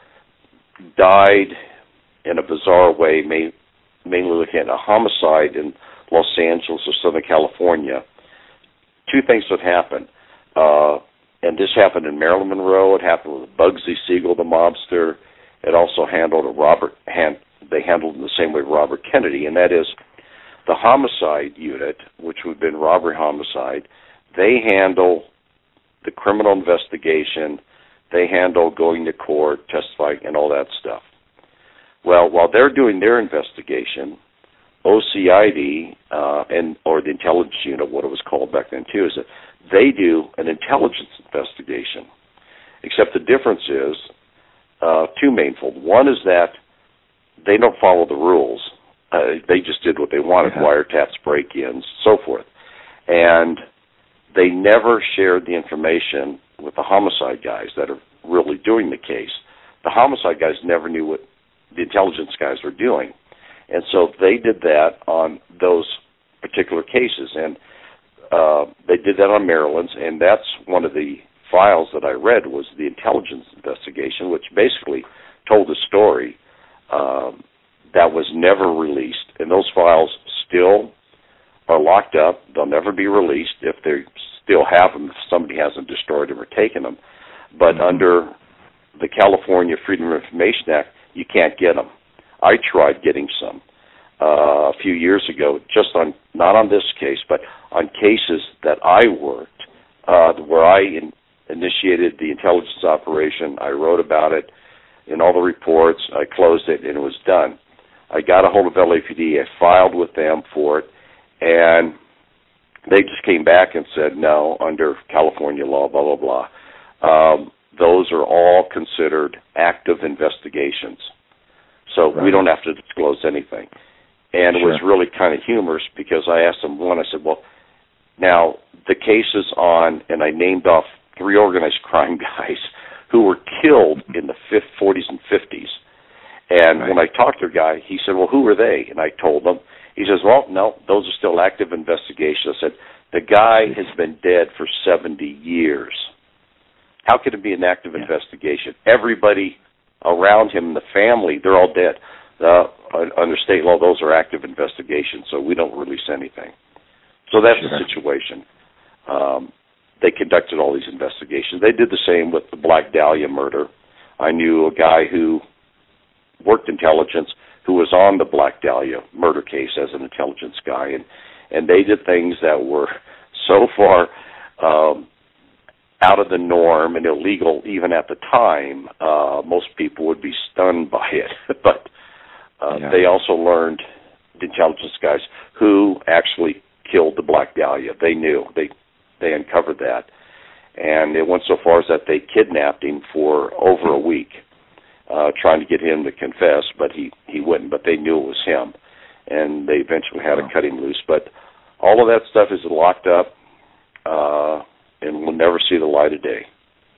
died in a bizarre way, may, mainly looking at a homicide in Los Angeles or Southern California, two things would happen. Uh, and this happened in Marilyn Monroe. It happened with Bugsy Siegel, the mobster. It also handled a Robert, hand, they handled in the same way Robert Kennedy, and that is the homicide unit, which would have been robbery homicide, they handle the criminal investigation, they handle going to court, testifying, and all that stuff. Well, while they're doing their investigation, O C I D, uh, and or the intelligence unit, what it was called back then too, is that they do an intelligence investigation. Except the difference is uh, two mainfold. One is that they don't follow the rules. Uh, they just did what they wanted, yeah. wiretaps, break-ins, so forth. And they never shared the information with the homicide guys that are really doing the case. The homicide guys never knew what the intelligence guys were doing. And so they did that on those particular cases. And uh, they did that on Maryland's, and that's one of the files that I read was the intelligence investigation, which basically told a story um, that was never released. And those files still are locked up. They'll never be released if they still have them, if somebody hasn't destroyed them or taken them. But mm-hmm. under the California Freedom of Information Act, you can't get them. I tried getting some uh, a few years ago, just on, not on this case, but on cases that I worked, uh, where I in, initiated the intelligence operation. I wrote about it in all the reports. I closed it, and it was done. I got a hold of L A P D. I filed with them for it, and they just came back and said, no, under California law, blah, blah, blah. Um, those are all considered active investigations. So right. we don't have to disclose anything. And sure. it was really kind of humorous because I asked them one, I said, well, now the cases on, and I named off three organized crime guys who were killed in the forties and fifties. And right. when I talked to a guy, he said, well, who are they? And I told him. He says, well, no, those are still active investigations. I said, the guy has been dead for seventy years. How could it be an active yeah. investigation? Everybody around him, the family, they're all dead. Uh, under state law, those are active investigations, so we don't release anything. So that's sure. the situation. Um, they conducted all these investigations. They did the same with the Black Dahlia murder. I knew a guy who worked intelligence who was on the Black Dahlia murder case as an intelligence guy, and, and they did things that were so far um, out of the norm and illegal even at the time, uh, most people would be stunned by it. but uh, yeah. they also learned, the intelligence guys, who actually killed the Black Dahlia. They knew. They they uncovered that. And it went so far as that they kidnapped him for over a week, uh, trying to get him to confess, but he, he wouldn't. But they knew it was him. And they eventually had wow. to cut him loose. But all of that stuff is locked up uh, and will never see the light of day.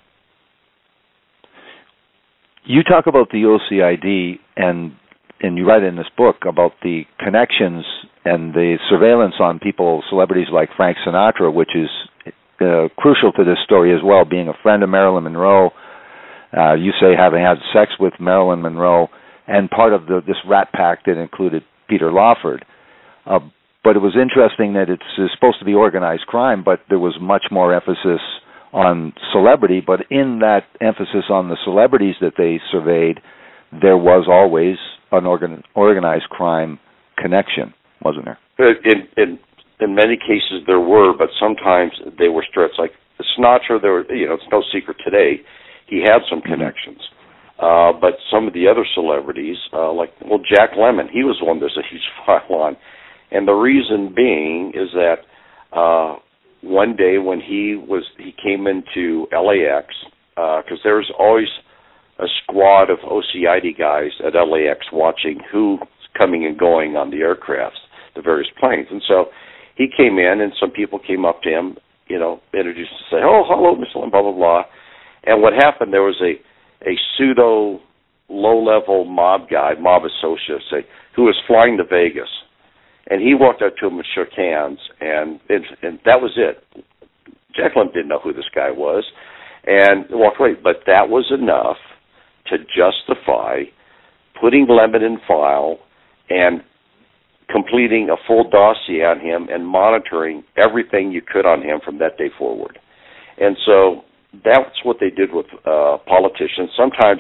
You talk about the O C I D, and and you write in this book about the connections and the surveillance on people, celebrities like Frank Sinatra, which is uh, crucial to this story as well, being a friend of Marilyn Monroe. Uh, you say having had sex with Marilyn Monroe, and part of the, this rat pack that included Peter Lawford. Uh, but it was interesting that it's, it's supposed to be organized crime, but there was much more emphasis on celebrity. But in that emphasis on the celebrities that they surveyed, there was always an organ, organized crime connection, wasn't there? In, in in many cases there were, but sometimes they were stretched. Like Sinatra, there were, you know, it's no secret today, he had some connections. Uh, but some of the other celebrities, uh, like, well, Jack Lemmon, he was one there's a huge file on. And the reason being is that uh, one day when he was, he came into L A X, because uh, there's always a squad of O C I D guys at L A X watching who's coming and going on the aircrafts, the various planes. And so he came in, and some people came up to him, you know, introduced to say, oh, hello, Mister Lemmon, blah, blah, blah. And what happened, there was a, a pseudo low-level mob guy, mob associate, say, who was flying to Vegas. And he walked up to him and shook hands, and, and, and that was it. Jack Lemmon didn't know who this guy was, and walked away. But that was enough to justify putting Lemmon in file and completing a full dossier on him and monitoring everything you could on him from that day forward. And so that's what they did with uh, politicians. Sometimes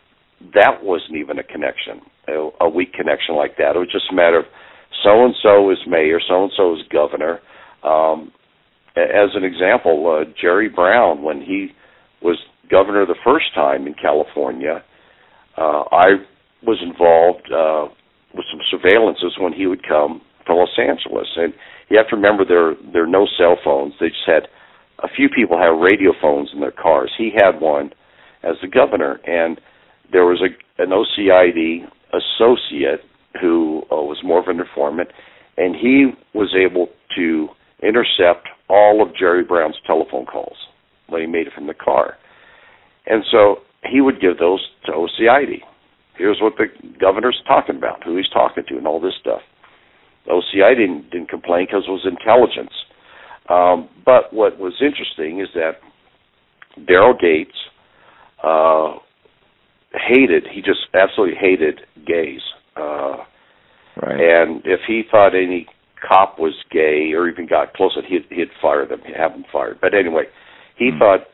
that wasn't even a connection, a, a weak connection like that. It was just a matter of so-and-so is mayor, so-and-so is governor. Um, as an example, uh, Jerry Brown, when he was governor the first time in California, uh, I was involved uh, with some surveillances when he would come from Los Angeles. And you have to remember there, there are no cell phones. They just had, a few people had radio phones in their cars. He had one as the governor, and there was a, an O C I D associate who uh, was more of an informant, and he was able to intercept all of Jerry Brown's telephone calls when he made it from the car. And so he would give those to O C I D. Here's what the governor's talking about, who he's talking to, and all this stuff. O C I D didn't, didn't complain because it was intelligence. Um, but what was interesting is that Daryl Gates uh, hated, he just absolutely hated gays. Uh, right. And if he thought any cop was gay or even got close, that he'd, he'd fire them, he'd have them fired. But anyway, he mm. thought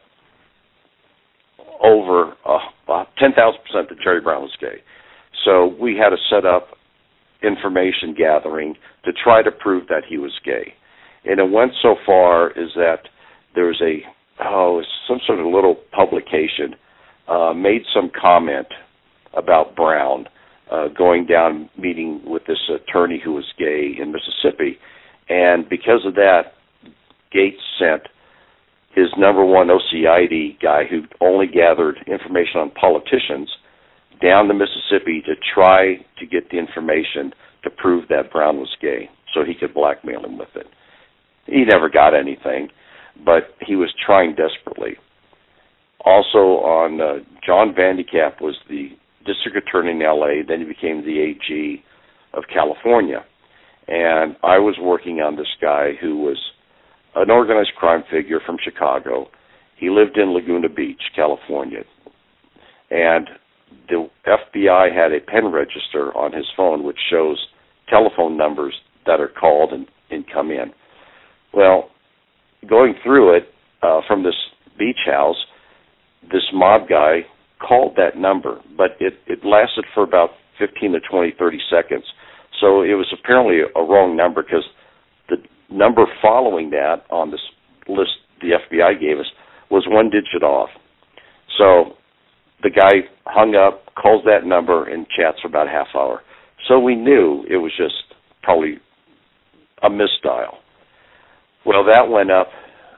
over uh, ten thousand percent that Jerry Brown was gay. So we had to set up information gathering to try to prove that he was gay. And it went so far as that there was a, oh, some sort of little publication uh, made some comment about Brown uh, going down, meeting with this attorney who was gay in Mississippi. And because of that, Gates sent his number one O C I D guy, who only gathered information on politicians, down to Mississippi to try to get the information to prove that Brown was gay so he could blackmail him with it. He never got anything, but he was trying desperately. Also on, uh, John Vandekamp was the district attorney in L A, then he became the A G of California. And I was working on this guy who was an organized crime figure from Chicago. He lived in Laguna Beach, California. And the F B I had a pen register on his phone which shows telephone numbers that are called and, and come in. Well, going through it uh, from this beach house, this mob guy called that number, but it, it lasted for about fifteen to twenty, thirty seconds. So it was apparently a wrong number, because the number following that on this list the F B I gave us was one digit off. So the guy hung up, calls that number, and chats for about a half hour. So we knew it was just probably a misdial. Well, that went up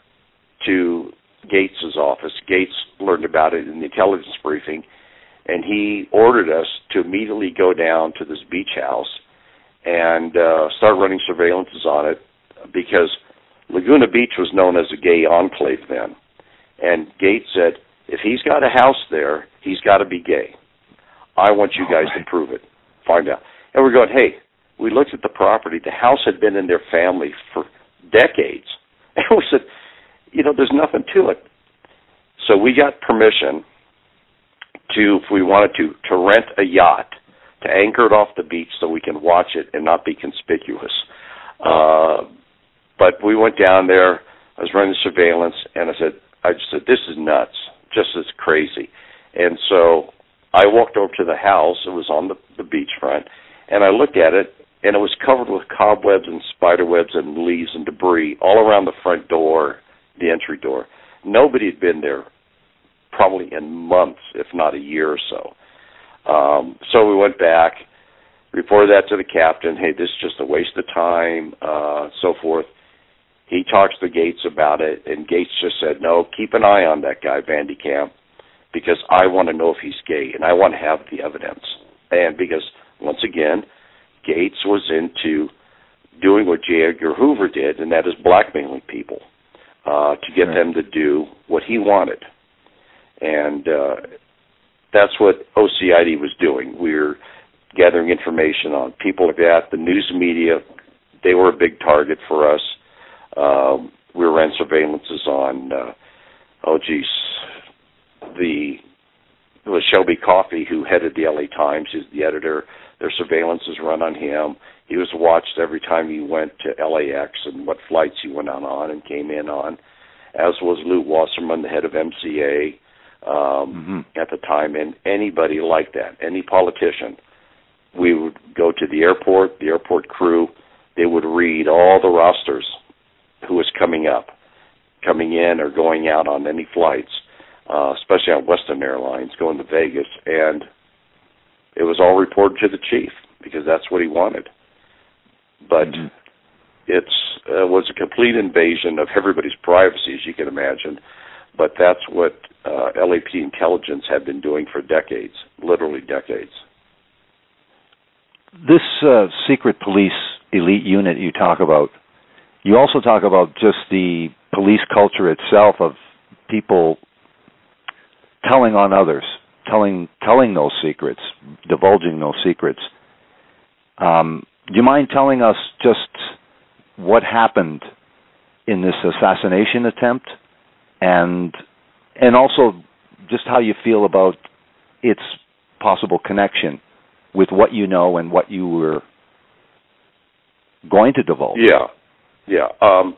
to Gates's office. Gates learned about it in the intelligence briefing, and he ordered us to immediately go down to this beach house and uh, start running surveillances on it, because Laguna Beach was known as a gay enclave then. And Gates said, if he's got a house there, he's got to be gay. I want you guys to prove it. Find out. And we're going, hey, we looked at the property. The house had been in their family for decades. And we said, you know, there's nothing to it. So we got permission to, if we wanted to, to rent a yacht, to anchor it off the beach so we can watch it and not be conspicuous. Uh, but we went down there. I was running surveillance, and I said, I just said, this is nuts. Just as crazy. And so I walked over to the house. It was on the, the beachfront, and I looked at it, and it was covered with cobwebs and spider webs and leaves and debris all around the front door, the entry door. Nobody had been there probably in months, if not a year or so. Um, so we went back, reported that to the captain. Hey, this is just a waste of time, uh, so forth. He talks to Gates about it, and Gates just said, no, keep an eye on that guy, Vandekamp, because I want to know if he's gay, and I want to have the evidence. And because, once again, Gates was into doing what J. Edgar Hoover did, and that is blackmailing people uh, to get right. them to do what he wanted. And uh, that's what O C I D was doing. We were gathering information on people like that. The news media, they were a big target for us. Um, we ran surveillances on, uh, oh, geez, the, it was Shelby Coffey, who headed the L A Times. He's the editor. Their surveillances run on him. He was watched every time he went to L A X and what flights he went on, on and came in on, as was Lou Wasserman, the head of M C A um, mm-hmm. at the time, and anybody like that, any politician. We would go to the airport, the airport crew, they would read all the rosters, who was coming up, coming in or going out on any flights, uh, especially on Western Airlines, going to Vegas, and it was all reported to the chief because that's what he wanted. But mm-hmm. it's uh, was a complete invasion of everybody's privacy, as you can imagine, but that's what uh, L A P D intelligence had been doing for decades, literally decades. This uh, secret police elite unit you talk about, you also talk about just the police culture itself of people telling on others, telling telling those secrets, divulging those secrets. Um, do you mind telling us just what happened in this assassination attempt, and and also just how you feel about its possible connection with what you know and what you were going to divulge. Yeah, yeah. Um,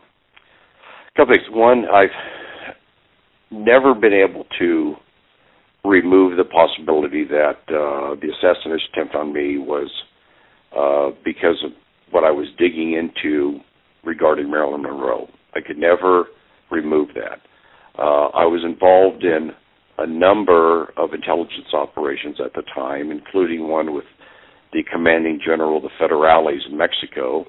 a couple things. One, I've never been able to remove the possibility that uh, the assassination attempt on me was uh, because of what I was digging into regarding Marilyn Monroe. I could never remove that. Uh, I was involved in a number of intelligence operations at the time, including one with the commanding general of the Federales in Mexico,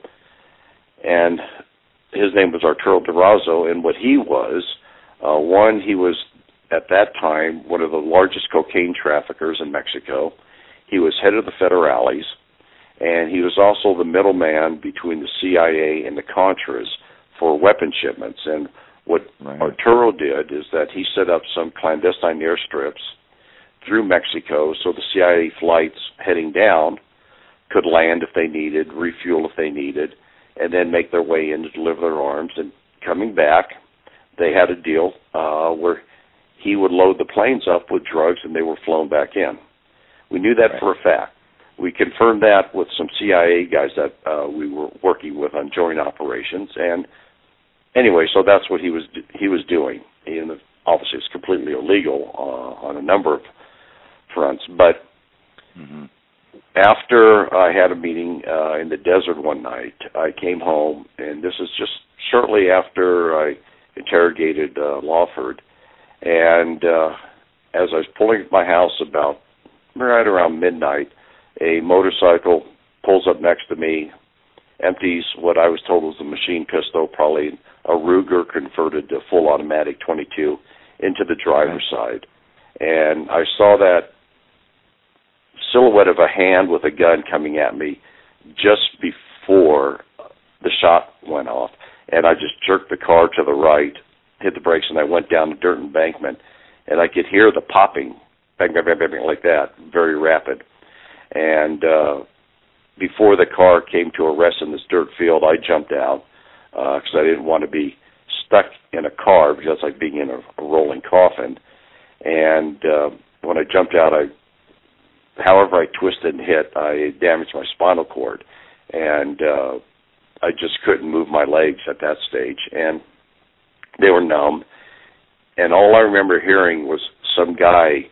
and his name was Arturo Durazo, and what he was, uh, one, he was at that time one of the largest cocaine traffickers in Mexico. He was head of the Federales, and he was also the middleman between the C I A and the Contras for weapon shipments. And what right. Arturo did is that he set up some clandestine airstrips through Mexico so the C I A flights heading down could land if they needed, refuel if they needed, and then make their way in to deliver their arms. And coming back, they had a deal uh, where he would load the planes up with drugs and they were flown back in. We knew that right. for a fact. We confirmed that with some C I A guys that uh, we were working with on joint operations. And anyway, so that's what he was he was doing. And obviously it's completely illegal uh, on a number of fronts. But mm-hmm. after I had a meeting uh, in the desert one night, I came home, and this is just shortly after I interrogated uh, Lawford. And uh, as I was pulling at my house about right around midnight, a motorcycle pulls up next to me, empties what I was told was a machine pistol, probably a Ruger converted to full automatic twenty-two, into the driver's right. side. And I saw that silhouette of a hand with a gun coming at me just before the shot went off. And I just jerked the car to the right, hit the brakes, and I went down the dirt embankment. And I could hear the popping, bang, bang, bang, bang, like that, very rapid. And uh, before the car came to a rest in this dirt field, I jumped out because uh, I didn't want to be stuck in a car because that's like being in a, a rolling coffin. And uh, when I jumped out, I, however I twisted and hit, I damaged my spinal cord. And uh, I just couldn't move my legs at that stage. And they were numb. And all I remember hearing was some guy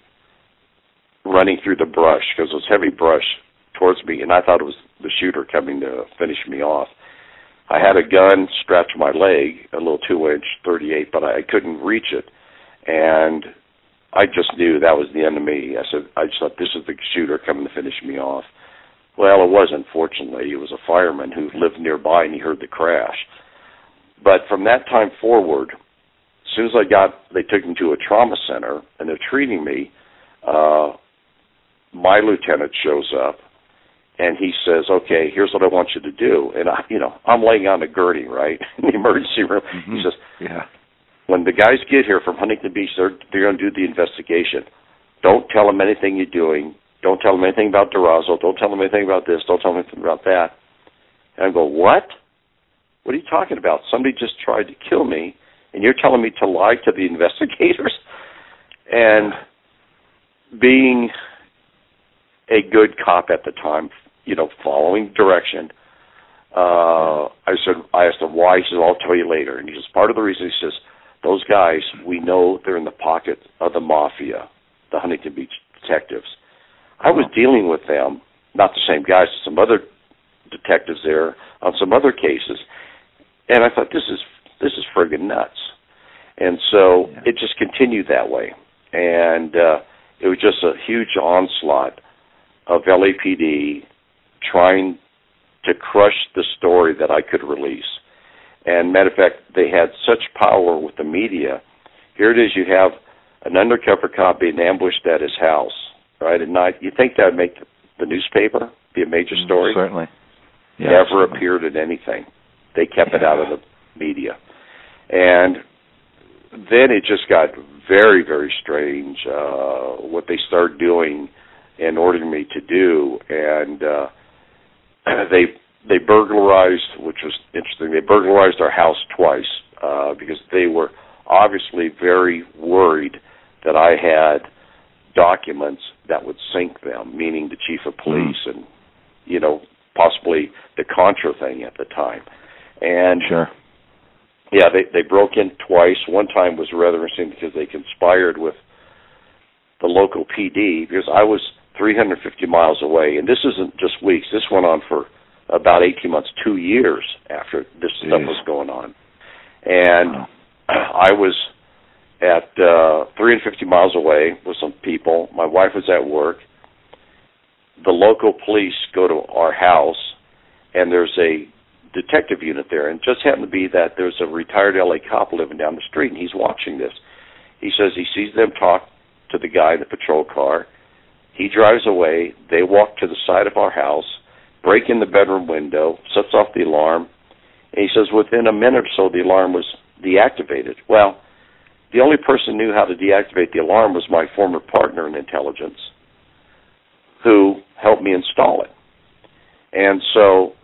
running through the brush, because it was heavy brush towards me, and I thought it was the shooter coming to finish me off. I had a gun strapped to my leg, a little two-inch thirty-eight, but I couldn't reach it, and I just knew that was the enemy. I said, I just thought, this is the shooter coming to finish me off. Well, it wasn't, fortunately. It was a fireman who lived nearby, and he heard the crash. But from that time forward, as soon as I got, they took me to a trauma center, and they're treating me, uh, my lieutenant shows up, and he says, okay, here's what I want you to do. And, I, you know, I'm laying on a gurney, right, in the emergency room. Mm-hmm. He says, yeah. when the guys get here from Huntington Beach, they're, they're going to do the investigation. Don't tell them anything you're doing. Don't tell them anything about Durazo. Don't tell them anything about this. Don't tell them anything about that. And I go, what? What are you talking about? Somebody just tried to kill me, and you're telling me to lie to the investigators? And being a good cop at the time, you know, following direction, uh, I said, I asked him why. He says, I'll tell you later. And he says, part of the reason, he says, those guys, we know they're in the pocket of the mafia, the Huntington Beach detectives. I was dealing with them, not the same guys, some other detectives there on some other cases, and I thought, this is this is friggin' nuts. And so yeah. it just continued that way. And uh, it was just a huge onslaught of L A P D trying to crush the story that I could release. And matter of fact, they had such power with the media. Here it is, you have an undercover cop being ambushed at his house, right, at night. You think that would make the newspaper, be a major story? Certainly. Yeah, Never certainly. appeared in anything. They kept yeah. it out of the media. And then it just got very, very strange uh, what they started doing and ordering me to do. And uh, they they burglarized, which was interesting, they burglarized our house twice uh, because they were obviously very worried that I had documents that would sink them, meaning the chief of police. Mm. And, you know, possibly the Contra thing at the time. And sure. Yeah, they they broke in twice. One time was rather interesting because they conspired with the local P D, because I was three hundred fifty miles away, and this isn't just weeks. This went on for about eighteen months, two years after this Jeez. stuff was going on. And wow. I was at uh, three hundred fifty miles away with some people. My wife was at work. The local police go to our house, and there's a detective unit there, and it just happened to be that there's a retired L A cop living down the street, and he's watching this. He says he sees them talk to the guy in the patrol car. He drives away. They walk to the side of our house, break in the bedroom window, sets off the alarm, and he says within a minute or so the alarm was deactivated. Well, the only person who knew how to deactivate the alarm was my former partner in intelligence, who helped me install it. And so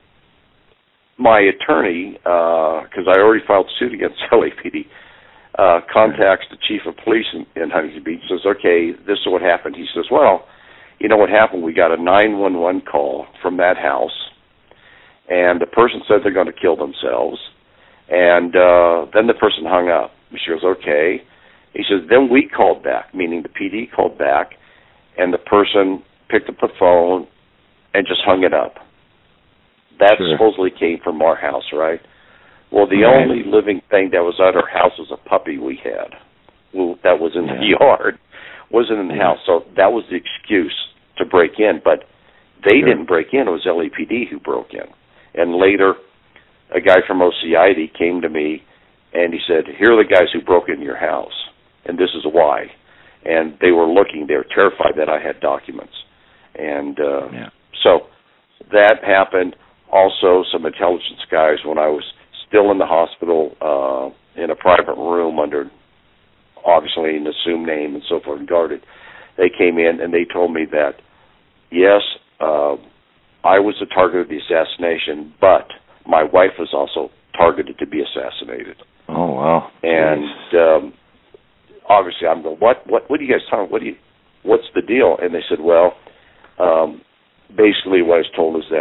my attorney, because uh, I already filed suit against L A P D, uh, contacts the chief of police in, in Huntington Beach, says, okay, this is what happened. He says, well, you know what happened? We got a nine one one call from that house, and the person said they're going to kill themselves, and uh, then the person hung up. She goes, okay. He says, then we called back, meaning the P D called back, and the person picked up the phone and just hung it up. That sure. supposedly came from our house, right? Well, the right. only living thing that was at our house was a puppy we had. Well, that was in yeah. the yard, wasn't in the yeah. house. So that was the excuse to break in. But they sure. didn't break in. It was L A P D who broke in. And later, a guy from O C I D came to me, and he said, here are the guys who broke in your house, and this is why. And they were looking. They were terrified that I had documents. And uh, yeah. so that happened. Also, some intelligence guys, when I was still in the hospital uh, in a private room under, obviously, an assumed name and so forth, and guarded, they came in and they told me that, yes, uh, I was the target of the assassination, but my wife was also targeted to be assassinated. Oh, wow. And um, obviously, I'm going, what, what, what are you guys talking? What do you, what's the deal? And they said, well, um, basically, what I was told is that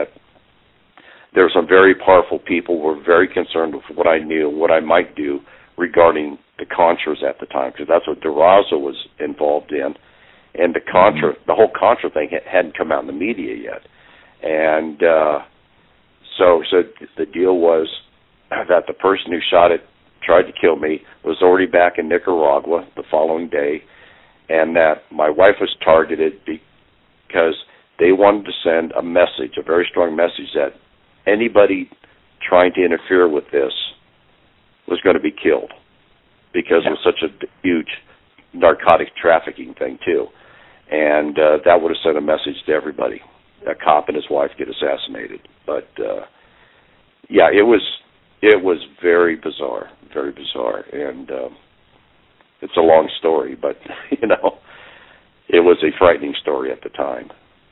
there were some very powerful people who were very concerned with what I knew, what I might do regarding the Contras at the time, because that's what Durazo was involved in, and the Contra, mm-hmm. the whole Contra thing hadn't come out in the media yet. And uh, so, so the deal was that the person who shot it, tried to kill me, was already back in Nicaragua the following day, and that my wife was targeted because they wanted to send a message, a very strong message, that anybody trying to interfere with this was going to be killed, because yeah. it was such a huge narcotic trafficking thing, too. And uh, that would have sent a message to everybody. A cop and his wife get assassinated. But, uh, yeah, it was it was very bizarre, very bizarre. And um, it's a long story, but, you know, it was a frightening story at the time.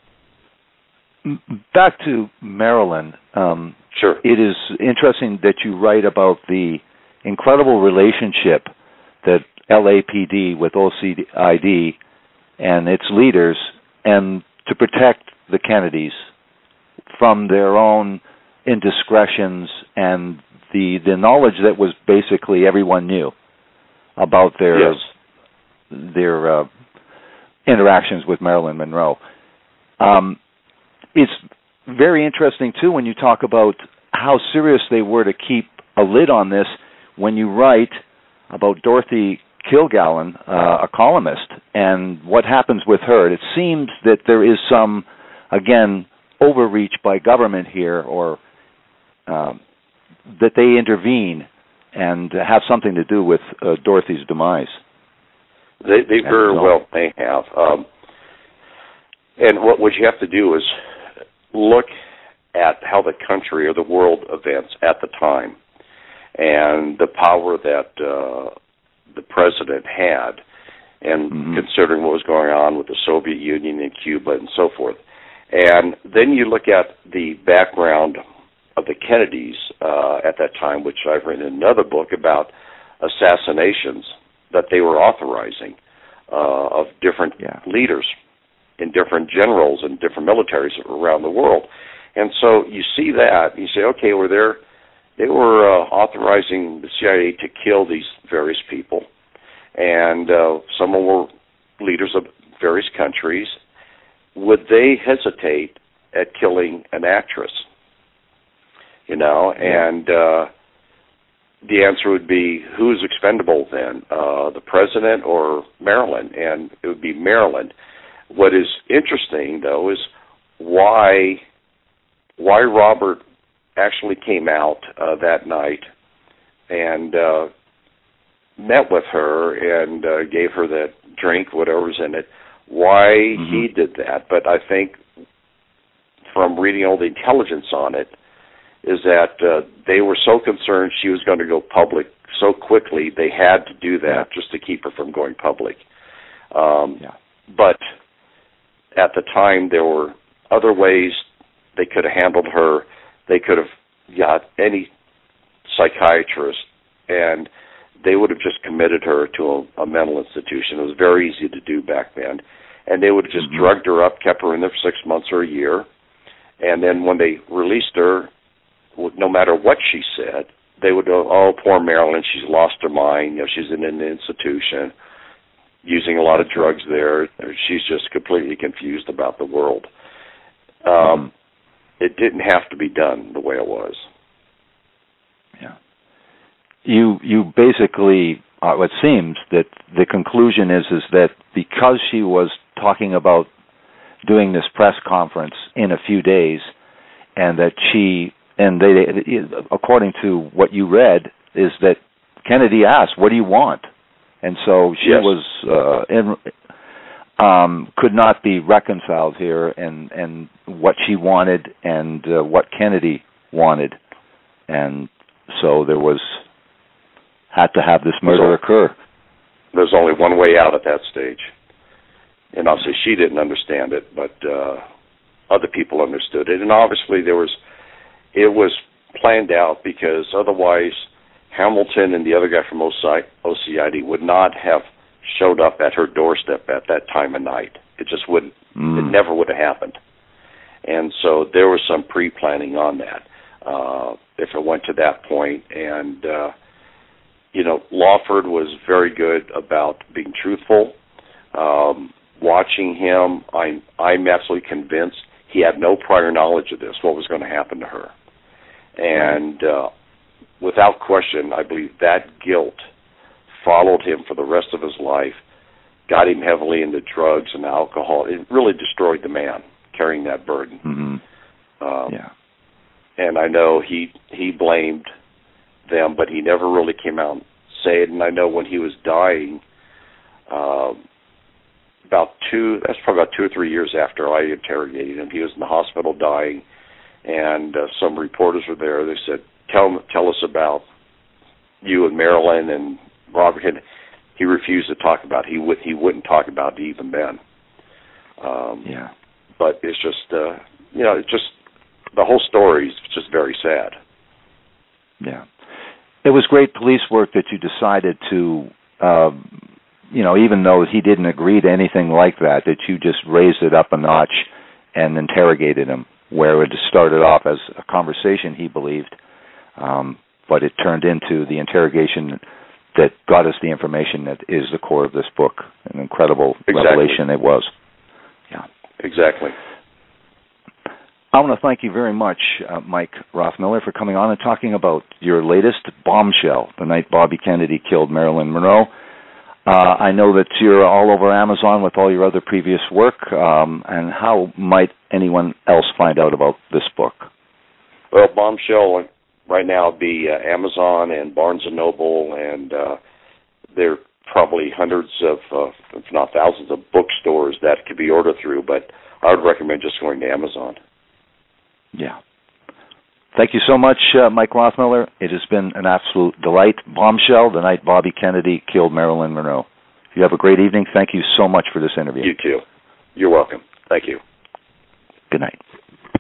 Back to Maryland. Um, sure. It is interesting that you write about the incredible relationship that L A P D with O C I D and its leaders, and to protect the Kennedys from their own indiscretions and the the knowledge that was basically everyone knew about their yes. their uh, interactions with Marilyn Monroe. Um, it's very interesting, too, when you talk about how serious they were to keep a lid on this when you write about Dorothy Kilgallen, uh, a columnist, and what happens with her. It seems that there is some, again, overreach by government here, or uh, that they intervene and have something to do with uh, Dorothy's demise. They, they very well may have. Um, and what, what you have to do is look at how the country or the world events at the time and the power that uh, the president had, and mm-hmm. considering what was going on with the Soviet Union and Cuba and so forth. And then you look at the background of the Kennedys uh, at that time, which I've written in another book about assassinations that they were authorizing uh, of different yeah. leaders and different generals and different militaries around the world. And so you see that, and you say, okay, well, they're, they were uh, authorizing the C I A to kill these various people, and uh, some of them were leaders of various countries. Would they hesitate at killing an actress? You know, and uh, the answer would be, who's expendable then, uh, the president or Marilyn? And it would be Marilyn. What is interesting, though, is why why Robert actually came out uh, that night and uh, met with her and uh, gave her that drink, whatever's in it, why mm-hmm. he did that. But I think from reading all the intelligence on it, is that uh, they were so concerned she was going to go public so quickly, they had to do that just to keep her from going public. Um, yeah. But at the time, there were other ways they could have handled her. They could have got any psychiatrist, and they would have just committed her to a, a mental institution. It was very easy to do back then. And they would have just mm-hmm. drugged her up, kept her in there for six months or a year, and then when they released her, no matter what she said, they would go, oh, poor Marilyn, she's lost her mind. You know, she's in an institution, using a lot of drugs there. She's just completely confused about the world. Um, it didn't have to be done the way it was. Yeah. You you basically, uh, it seems that the conclusion is is that because she was talking about doing this press conference in a few days, and that she, and they, according to what you read, is that Kennedy asked, "What do you want?" And so she yes. was uh, in, um, could not be reconciled here, and and what she wanted and uh, what Kennedy wanted, and so there was had to have this murder there's occur. Only, there's only one way out at that stage, and obviously she didn't understand it, but uh, other people understood it, and obviously there was it was planned out, because otherwise Hamilton and the other guy from O C I D would not have showed up at her doorstep at that time of night. It just wouldn't. Mm. It never would have happened. And so there was some pre-planning on that. Uh, if it went to that point, and uh, you know, Lawford was very good about being truthful. Um, watching him, I'm I'm absolutely convinced he had no prior knowledge of this, what was going to happen to her, and. Uh, Without question, I believe that guilt followed him for the rest of his life, got him heavily into drugs and alcohol. It really destroyed the man, carrying that burden. Mm-hmm. Um, yeah. And I know he he blamed them, but he never really came out and said it. And I know when he was dying, uh, about two, that's probably about two or three years after I interrogated him, he was in the hospital dying, and uh, some reporters were there. They said, Tell tell us about you and Marilyn and Robert. And he refused to talk about it. He would he wouldn't talk about it even then. Um, yeah. But it's just uh, you know it's just the whole story is just very sad. Yeah. It was great police work that you decided to, uh, you know, even though he didn't agree to anything like that, that you just raised it up a notch and interrogated him, where it started off as a conversation, he believed. Um, but it turned into the interrogation that got us the information that is the core of this book. An incredible exactly. revelation it was. Yeah, exactly. I want to thank you very much, uh, Mike Rothmiller, for coming on and talking about your latest bombshell, the night Bobby Kennedy killed Marilyn Monroe. Uh, I know that you're all over Amazon with all your other previous work, um, and how might anyone else find out about this book? Well, Bombshell right now would be uh, Amazon and Barnes and Noble, and uh, there are probably hundreds of, uh, if not thousands, of bookstores that could be ordered through, but I would recommend just going to Amazon. Yeah. Thank you so much, uh, Mike Rothmiller. It has been an absolute delight. Bombshell, the night Bobby Kennedy killed Marilyn Monroe. You have a great evening. Thank you so much for this interview. You too. You're welcome. Thank you. Good night.